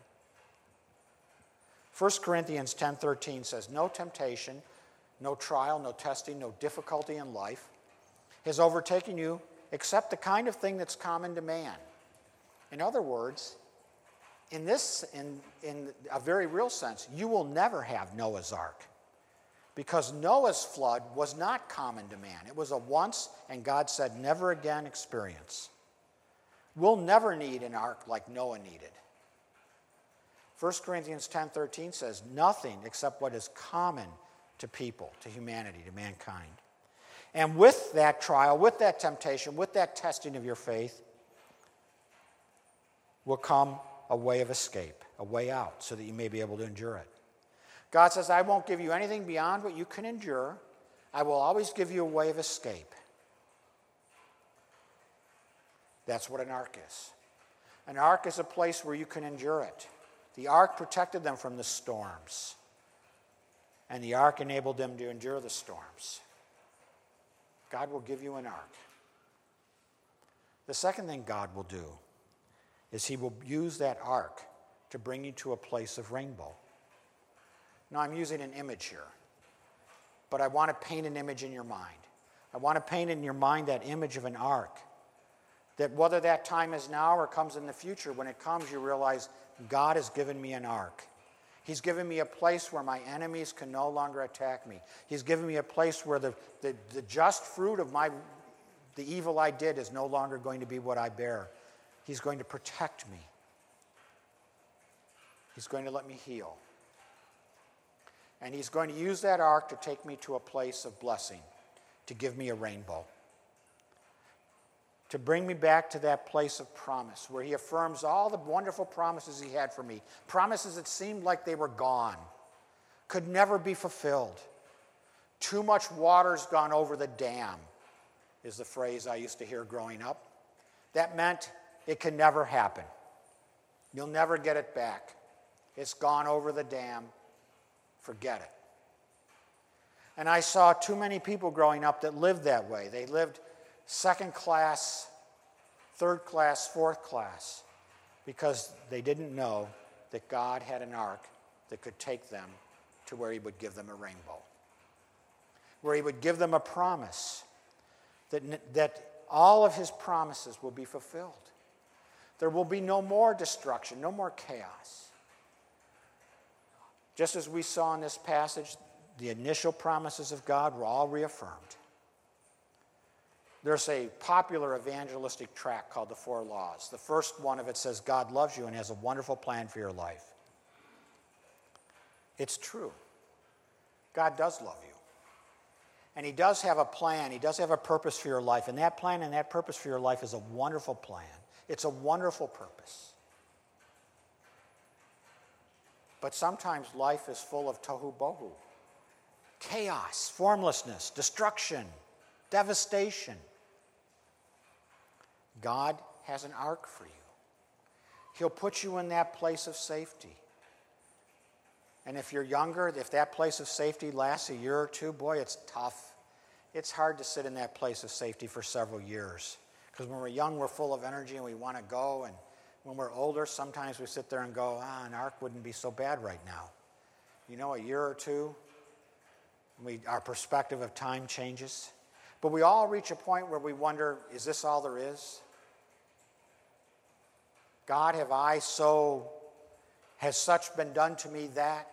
1 Corinthians 10:13 says, no temptation, no trial, no testing, no difficulty in life has overtaken you except the kind of thing that's common to man. In other words, in a very real sense, you will never have Noah's ark. Because Noah's flood was not common to man. It was a once, and God said, never again experience. We'll never need an ark like Noah needed. 1 Corinthians 10:13 says, nothing except what is common to people, to humanity, to mankind. And with that trial, with that temptation, with that testing of your faith, will come a way of escape, a way out, so that you may be able to endure it. God says, I won't give you anything beyond what you can endure. I will always give you a way of escape. That's what an ark is. An ark is a place where you can endure it. The ark protected them from the storms. And the ark enabled them to endure the storms. God will give you an ark. The second thing God will do is he will use that ark to bring you to a place of rainbow. Now, I'm using an image here, but I want to paint an image in your mind. I want to paint in your mind that image of an ark, that whether that time is now or comes in the future, when it comes, you realize God has given me an ark. He's given me a place where my enemies can no longer attack me. He's given me a place where the just fruit of the evil I did is no longer going to be what I bear. He's going to protect me. He's going to let me heal. And he's going to use that ark to take me to a place of blessing, to give me a rainbow, to bring me back to that place of promise where he affirms all the wonderful promises he had for me, promises that seemed like they were gone, could never be fulfilled. Too much water's gone over the dam, is the phrase I used to hear growing up. That meant it can never happen. You'll never get it back. It's gone over the dam. Forget it. And I saw too many people growing up that lived that way. They lived second class, third class, fourth class, because they didn't know that God had an ark that could take them to where he would give them a rainbow, where he would give them a promise that all of his promises will be fulfilled. There will be no more destruction, no more chaos. Just as we saw in this passage, the initial promises of God were all reaffirmed. There's a popular evangelistic tract called The Four Laws. The first one of it says God loves you and has a wonderful plan for your life. It's true. God does love you. And He does have a plan. He does have a purpose for your life. And that plan and that purpose for your life is a wonderful plan. It's a wonderful purpose. But sometimes life is full of tohu bohu. Chaos, formlessness, destruction, devastation. God has an ark for you. He'll put you in that place of safety. And if you're younger, if that place of safety lasts a year or two, boy, it's tough. It's hard to sit in that place of safety for several years. Because when we're young, we're full of energy and we want to go. And when we're older, sometimes we sit there and go, an ark wouldn't be so bad right now. You know, a year or two, our perspective of time changes. But we all reach a point where we wonder, is this all there is? God, has such been done to me that?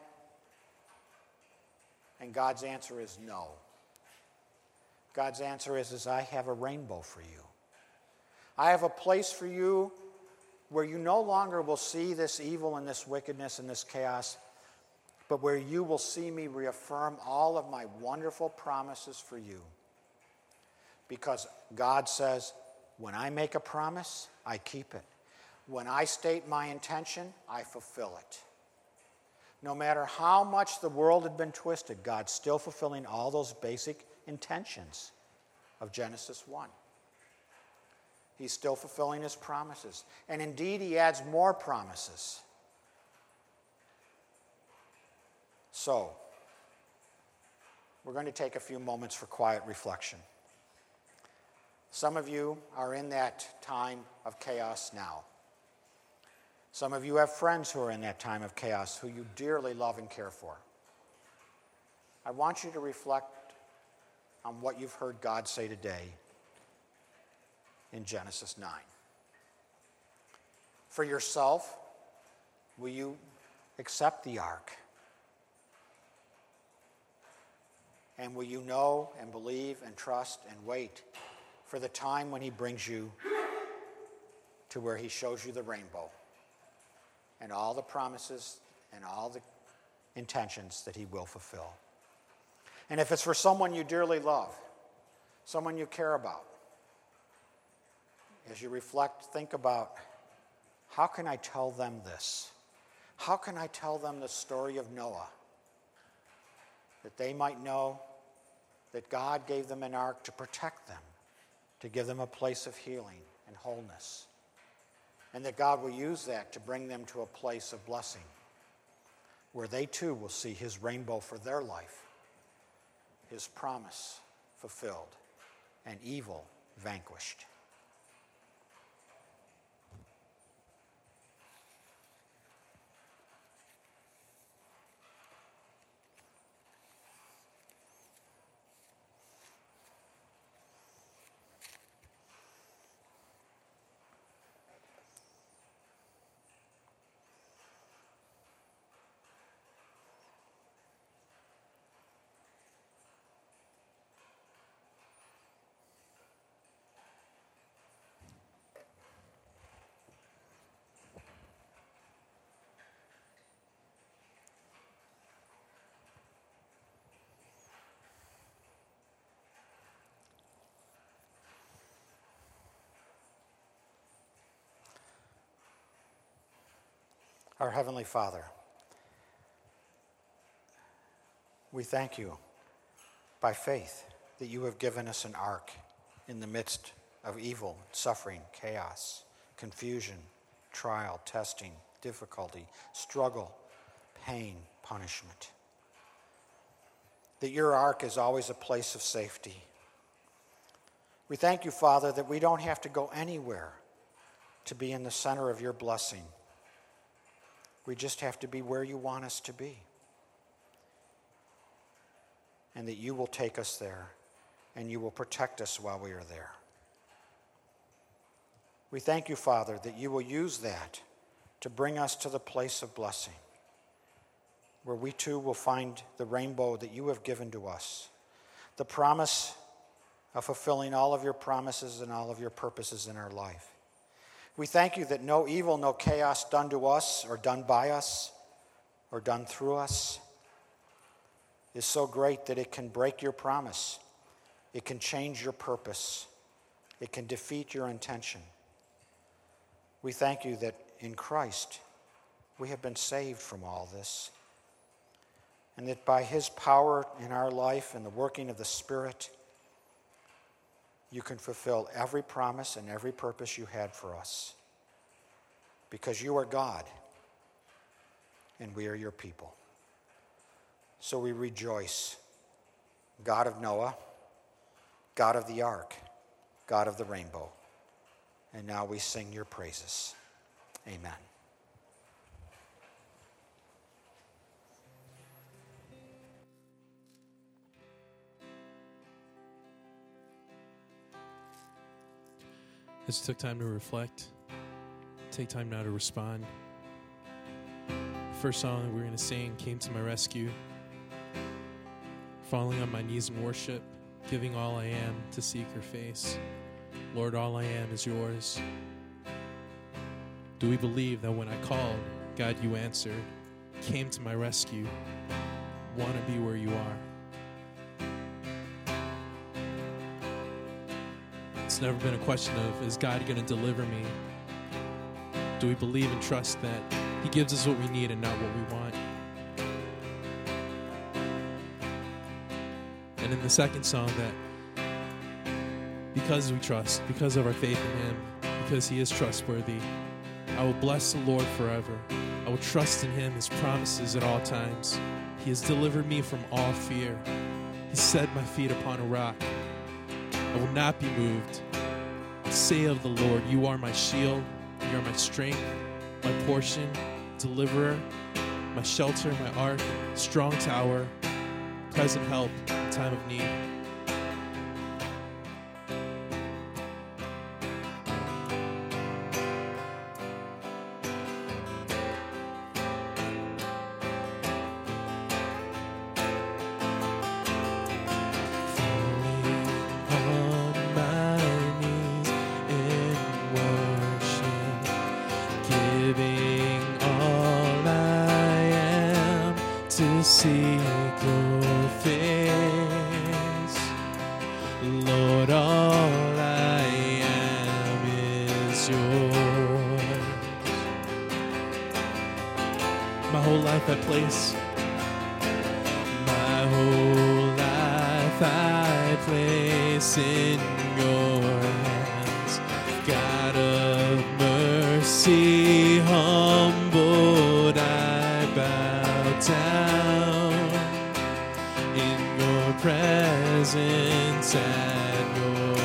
And God's answer is no. God's answer is I have a rainbow for you. I have a place for you where you no longer will see this evil and this wickedness and this chaos, but where you will see me reaffirm all of my wonderful promises for you. Because God says, when I make a promise, I keep it. When I state my intention, I fulfill it. No matter how much the world had been twisted, God's still fulfilling all those basic intentions of Genesis 1. He's still fulfilling His promises. And indeed, He adds more promises. So, we're going to take a few moments for quiet reflection. Some of you are in that time of chaos now. Some of you have friends who are in that time of chaos who you dearly love and care for. I want you to reflect on what you've heard God say today in Genesis 9. For yourself, will you accept the ark? And will you know and believe and trust and wait for the time when He brings you to where He shows you the rainbow and all the promises and all the intentions that He will fulfill? And if it's for someone you dearly love, someone you care about, as you reflect, think about, how can I tell them this? How can I tell them the story of Noah? That they might know that God gave them an ark to protect them, to give them a place of healing and wholeness. And that God will use that to bring them to a place of blessing, where they too will see His rainbow for their life, His promise fulfilled, and evil vanquished. Our Heavenly Father, we thank You by faith that You have given us an ark in the midst of evil, suffering, chaos, confusion, trial, testing, difficulty, struggle, pain, punishment. That Your ark is always a place of safety. We thank You, Father, that we don't have to go anywhere to be in the center of Your blessing. We just have to be where You want us to be. And that You will take us there, and You will protect us while we are there. We thank You, Father, that You will use that to bring us to the place of blessing, where we too will find the rainbow that You have given to us, the promise of fulfilling all of Your promises and all of Your purposes in our life. We thank You that no evil, no chaos done to us or done by us or done through us is so great that it can break your promise. It can change your purpose. It can defeat your intention. We thank you that in Christ we have been saved from all this, and that by his power in our life and the working of the Spirit, you can fulfill every promise and every purpose you had for us, because you are God and we are your people. So we rejoice, God of Noah, God of the ark, God of the rainbow. And now we sing your praises. Amen. As you took time to reflect, take time now to respond. The first song that we're going to sing, Came to My Rescue. Falling on my knees in worship, giving all I am to seek your face. Lord, all I am is yours. Do we believe that when I called, God, you answered, came to my rescue, want to be where you are? It's never been a question of, is God going to deliver me? Do we believe and trust that he gives us what we need and not what we want? And in the second song, that because we trust, because of our faith in him, because he is trustworthy, I will bless the Lord forever. I will trust in him, his promises at all times. He has delivered me from all fear. He set my feet upon a rock. I will not be moved. I'll say of the Lord, you are my shield, you are my strength, my portion, deliverer, my shelter, my ark, strong tower, present help in time of need. Seek your face, Lord, all I am is yours. My whole life I place, my whole life I place in your hands. God of mercy, humbled I bow down in your presence at your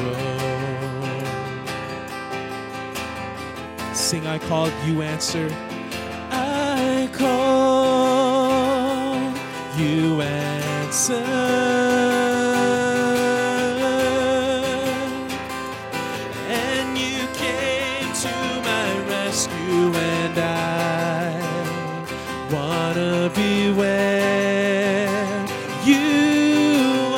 throne. sing I called, you answered. I call, you answer, and you came to my rescue, and I wanna be where you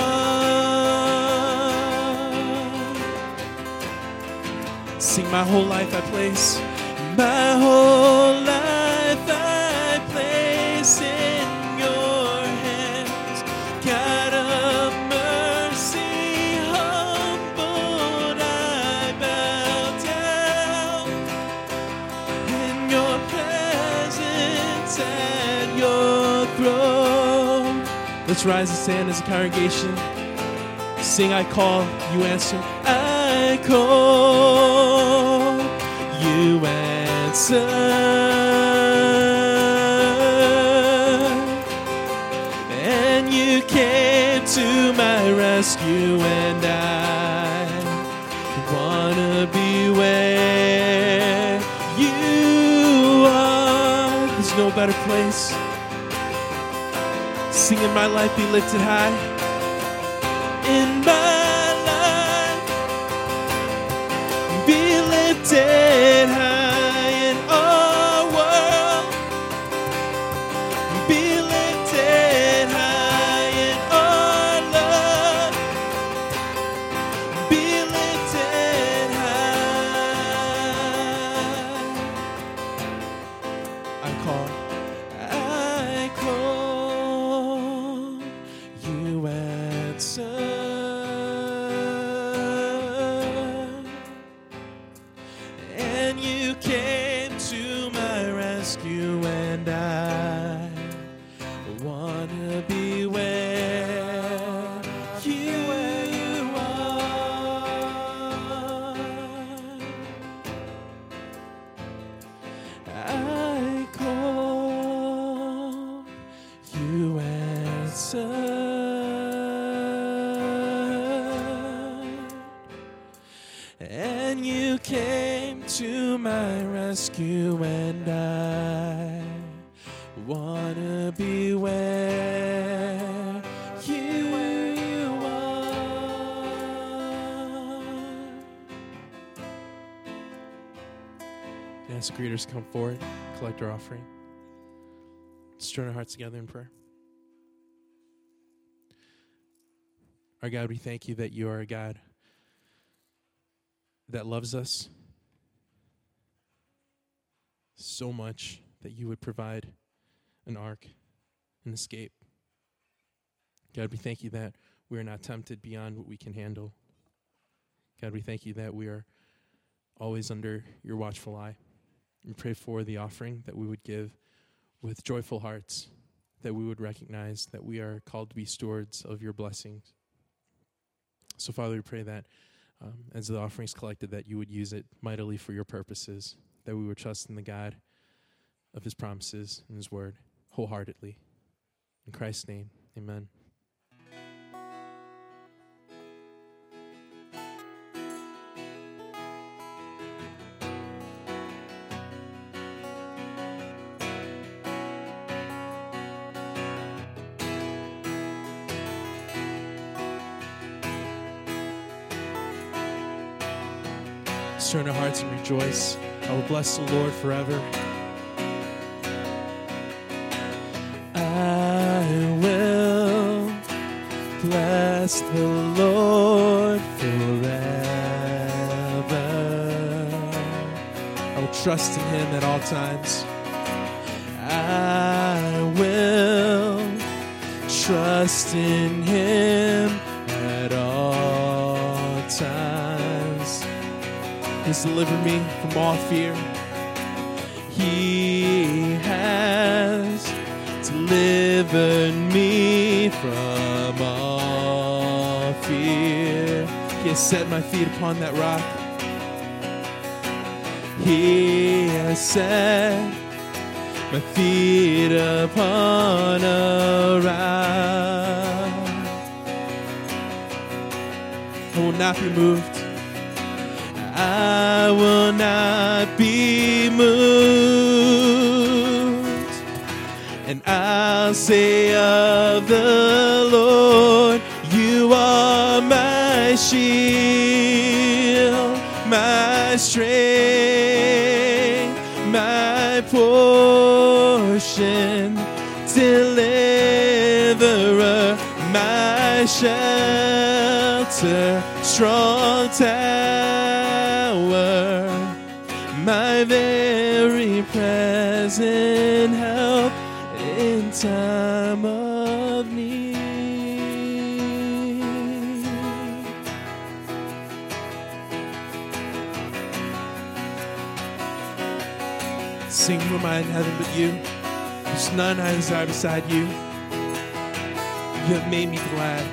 are. Sing my whole life I place, my whole life I place in your hands. God of mercy, humbled I bow down in your presence at your throne. let's rise and stand as a congregation. Sing I call, you answer. I call, you answer, and you came to my rescue, and I wanna be where you are. There's no better place. Sing in my life be lifted high. In my life, be lifted high in our world. Be lifted high in our love. Be lifted high. I call. I call, and you came to my rescue, and I wanna be where you are. As greeters come forward, collect our offering. Let's join our hearts together in prayer. Our God, we thank you that you are a God that loves us so much that you would provide an ark, an escape. God, we thank you that we are not tempted beyond what we can handle. God, we thank you that we are always under your watchful eye. We pray for the offering that we would give with joyful hearts, that we would recognize that we are called to be stewards of your blessings. So, Father, we pray that as the offering is collected, that you would use it mightily for your purposes, that we would trust in the God of his promises and his word wholeheartedly. In Christ's name, amen. Let's turn our hearts and rejoice. I will bless the Lord forever. I will bless the Lord forever. I will trust in him at all times. I will trust in him at all times. He's delivered me from all fear. He has delivered me from all fear. He has set my feet upon that rock. He has set my feet upon a rock. I will not be moved. I will not be moved. And I'll say of the Lord, you are my shield, my strength, my portion, deliverer, my shelter, strong tower, my very present help in time of need. Sing, who am I in heaven but you? There's none I desire beside you. You have made me glad.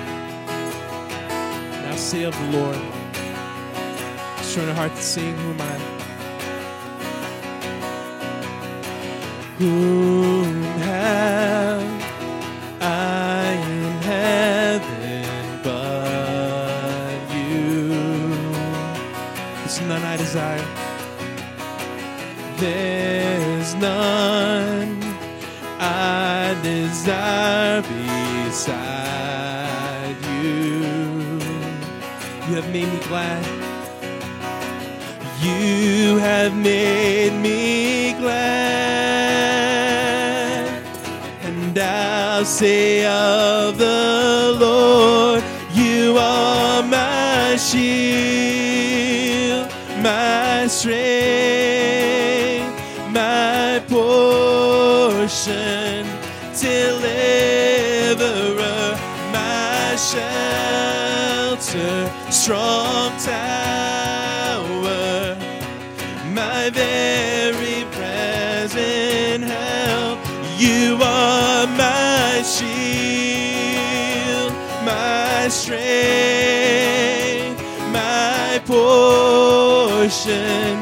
Now say of the Lord. Just trying to heart to sing, who am I? Whom have I in heaven but you? There's none I desire. There's none I desire beside you. You have made me glad. You have made me glad, and I'll say of the Lord, you are my shield, my strength, my portion, deliverer, my shelter, strong tower, my very present help. You are my shield, my strength, my portion,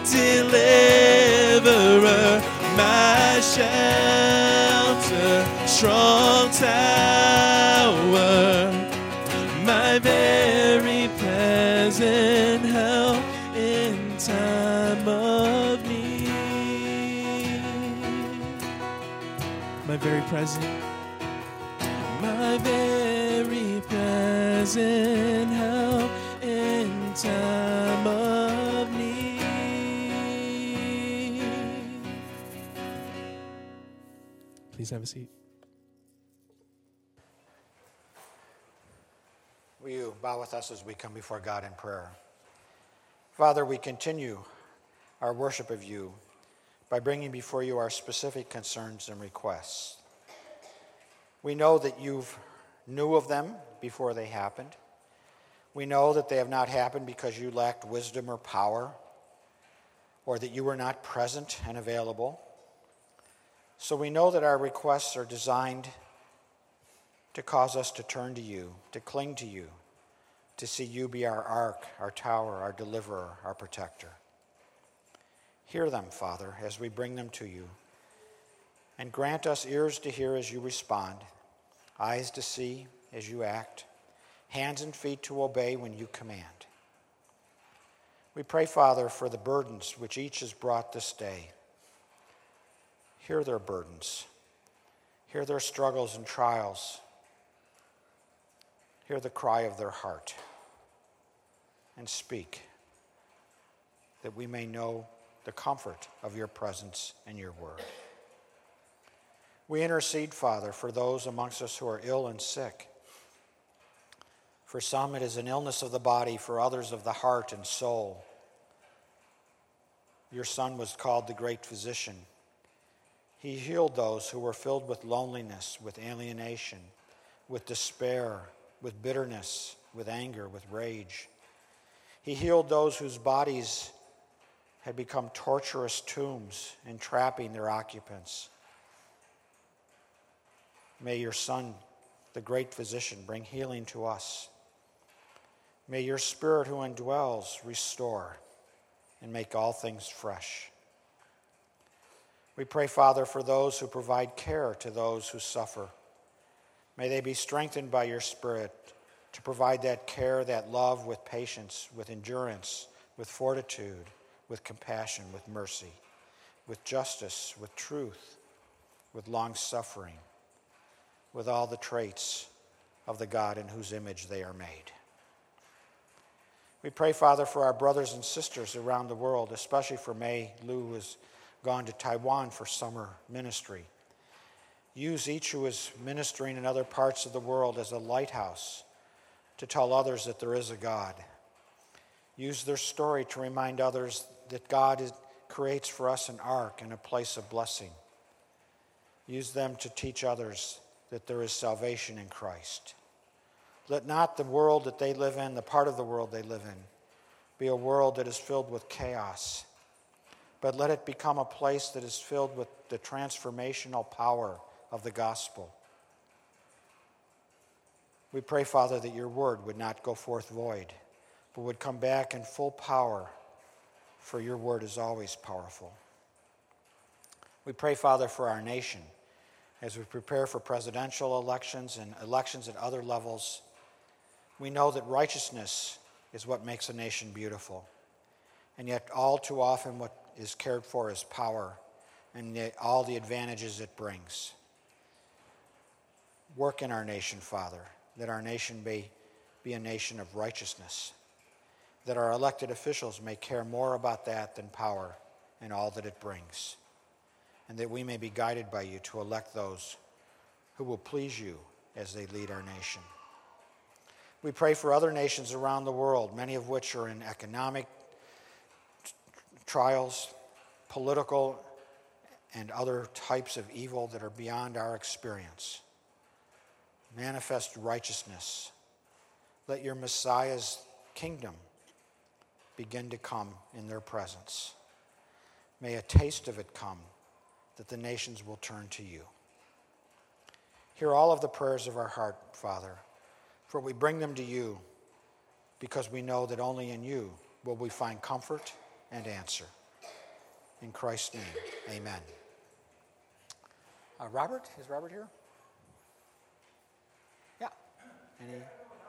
deliverer, my shelter, strong tower, my very present help in time of need. My very present, my very present help in time of need. Please have a seat. Will you bow with us as we come before God in prayer? Father, we continue our worship of you by bringing before you our specific concerns and requests. We know that you've knew of them before they happened. We know that they have not happened because you lacked wisdom or power, or that you were not present and available. So we know that our requests are designed to cause us to turn to you, to cling to you, to see you be our ark, our tower, our deliverer, our protector. Hear them, Father, as we bring them to you, and grant us ears to hear as you respond, eyes to see as you act, hands and feet to obey when you command. We pray, Father, for the burdens which each has brought this day. Hear their burdens. Hear their struggles and trials. Hear the cry of their heart. And speak, that we may know the comfort of your presence and your word. We intercede, Father, for those amongst us who are ill and sick. For some it is an illness of the body, for others of the heart and soul. Your Son was called the great physician. He healed those who were filled with loneliness, with alienation, with despair, with bitterness, with anger, with rage. He healed those whose bodies had become torturous tombs, entrapping their occupants. May your Son, the great physician, bring healing to us. May your Spirit who indwells restore and make all things fresh. We pray, Father, for those who provide care to those who suffer. May they be strengthened by your Spirit to provide that care, that love with patience, with endurance, with fortitude, with compassion, with mercy, with justice, with truth, with long-suffering, with all the traits of the God in whose image they are made. We pray, Father, for our brothers and sisters around the world, especially for Mei Lu, who has gone to Taiwan for summer ministry. Use each who is ministering in other parts of the world as a lighthouse to tell others that there is a God. Use their story to remind others that God creates for us an ark and a place of blessing. Use them to teach others that there is salvation in Christ. Let not the world that they live in, the part of the world they live in, be a world that is filled with chaos, but let it become a place that is filled with the transformational power of the gospel. We pray, Father, that your word would not go forth void, but would come back in full power, for your word is always powerful. We pray, Father, for our nation as we prepare for presidential elections and elections at other levels. We know that righteousness is what makes a nation beautiful, and yet all too often what is cared for is power and all the advantages it brings. Work in our nation, Father, that our nation may be a nation of righteousness, that our elected officials may care more about that than power and all that it brings, and that we may be guided by you to elect those who will please you as they lead our nation. We pray for other nations around the world, many of which are in economic trials, political, and other types of evil that are beyond our experience. Manifest righteousness. Let your Messiah's kingdom begin to come in their presence. May a taste of it come, that the nations will turn to you. Hear all of the prayers of our heart, Father, for we bring them to you because we know that only in you will we find comfort and answer. In Christ's name, amen. Robert? Is Robert here? Any?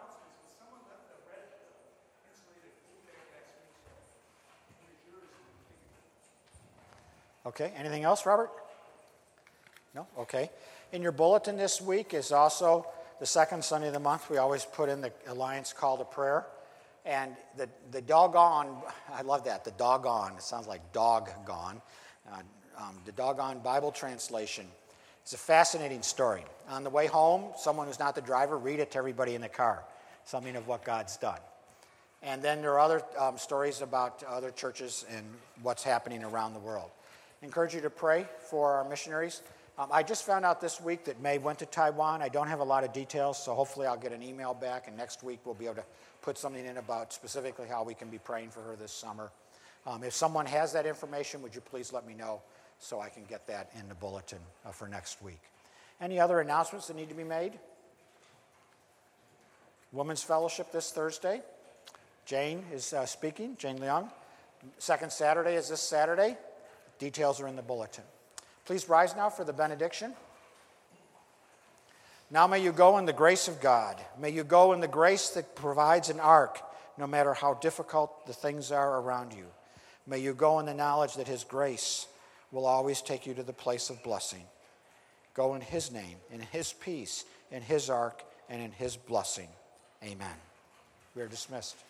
Okay, anything else, Robert? No? Okay. In your bulletin this week is also the second Sunday of the month. We always put in the Alliance Call to Prayer. And the doggone, I love that, the doggone, it sounds like doggone. The doggone Bible translation. It's a fascinating story. On the way home, someone who's not the driver, read it to everybody in the car. Something of what God's done. And then there are other stories about other churches and what's happening around the world. I encourage you to pray for our missionaries. I just found out this week that May went to Taiwan. I don't have a lot of details, so hopefully I'll get an email back, and next week we'll be able to put something in about specifically how we can be praying for her this summer. If someone has that information, would you please let me know so I can get that in the bulletin for next week. Any other announcements that need to be made? Women's Fellowship this Thursday. Jane is speaking, Jane Leung. Second Saturday is this Saturday. Details are in the bulletin. Please rise now for the benediction. Now may you go in the grace of God. May you go in the grace that provides an ark, no matter how difficult the things are around you. May you go in the knowledge that His grace will always take you to the place of blessing. Go in His name, in His peace, in His ark, and in His blessing. Amen. We are dismissed.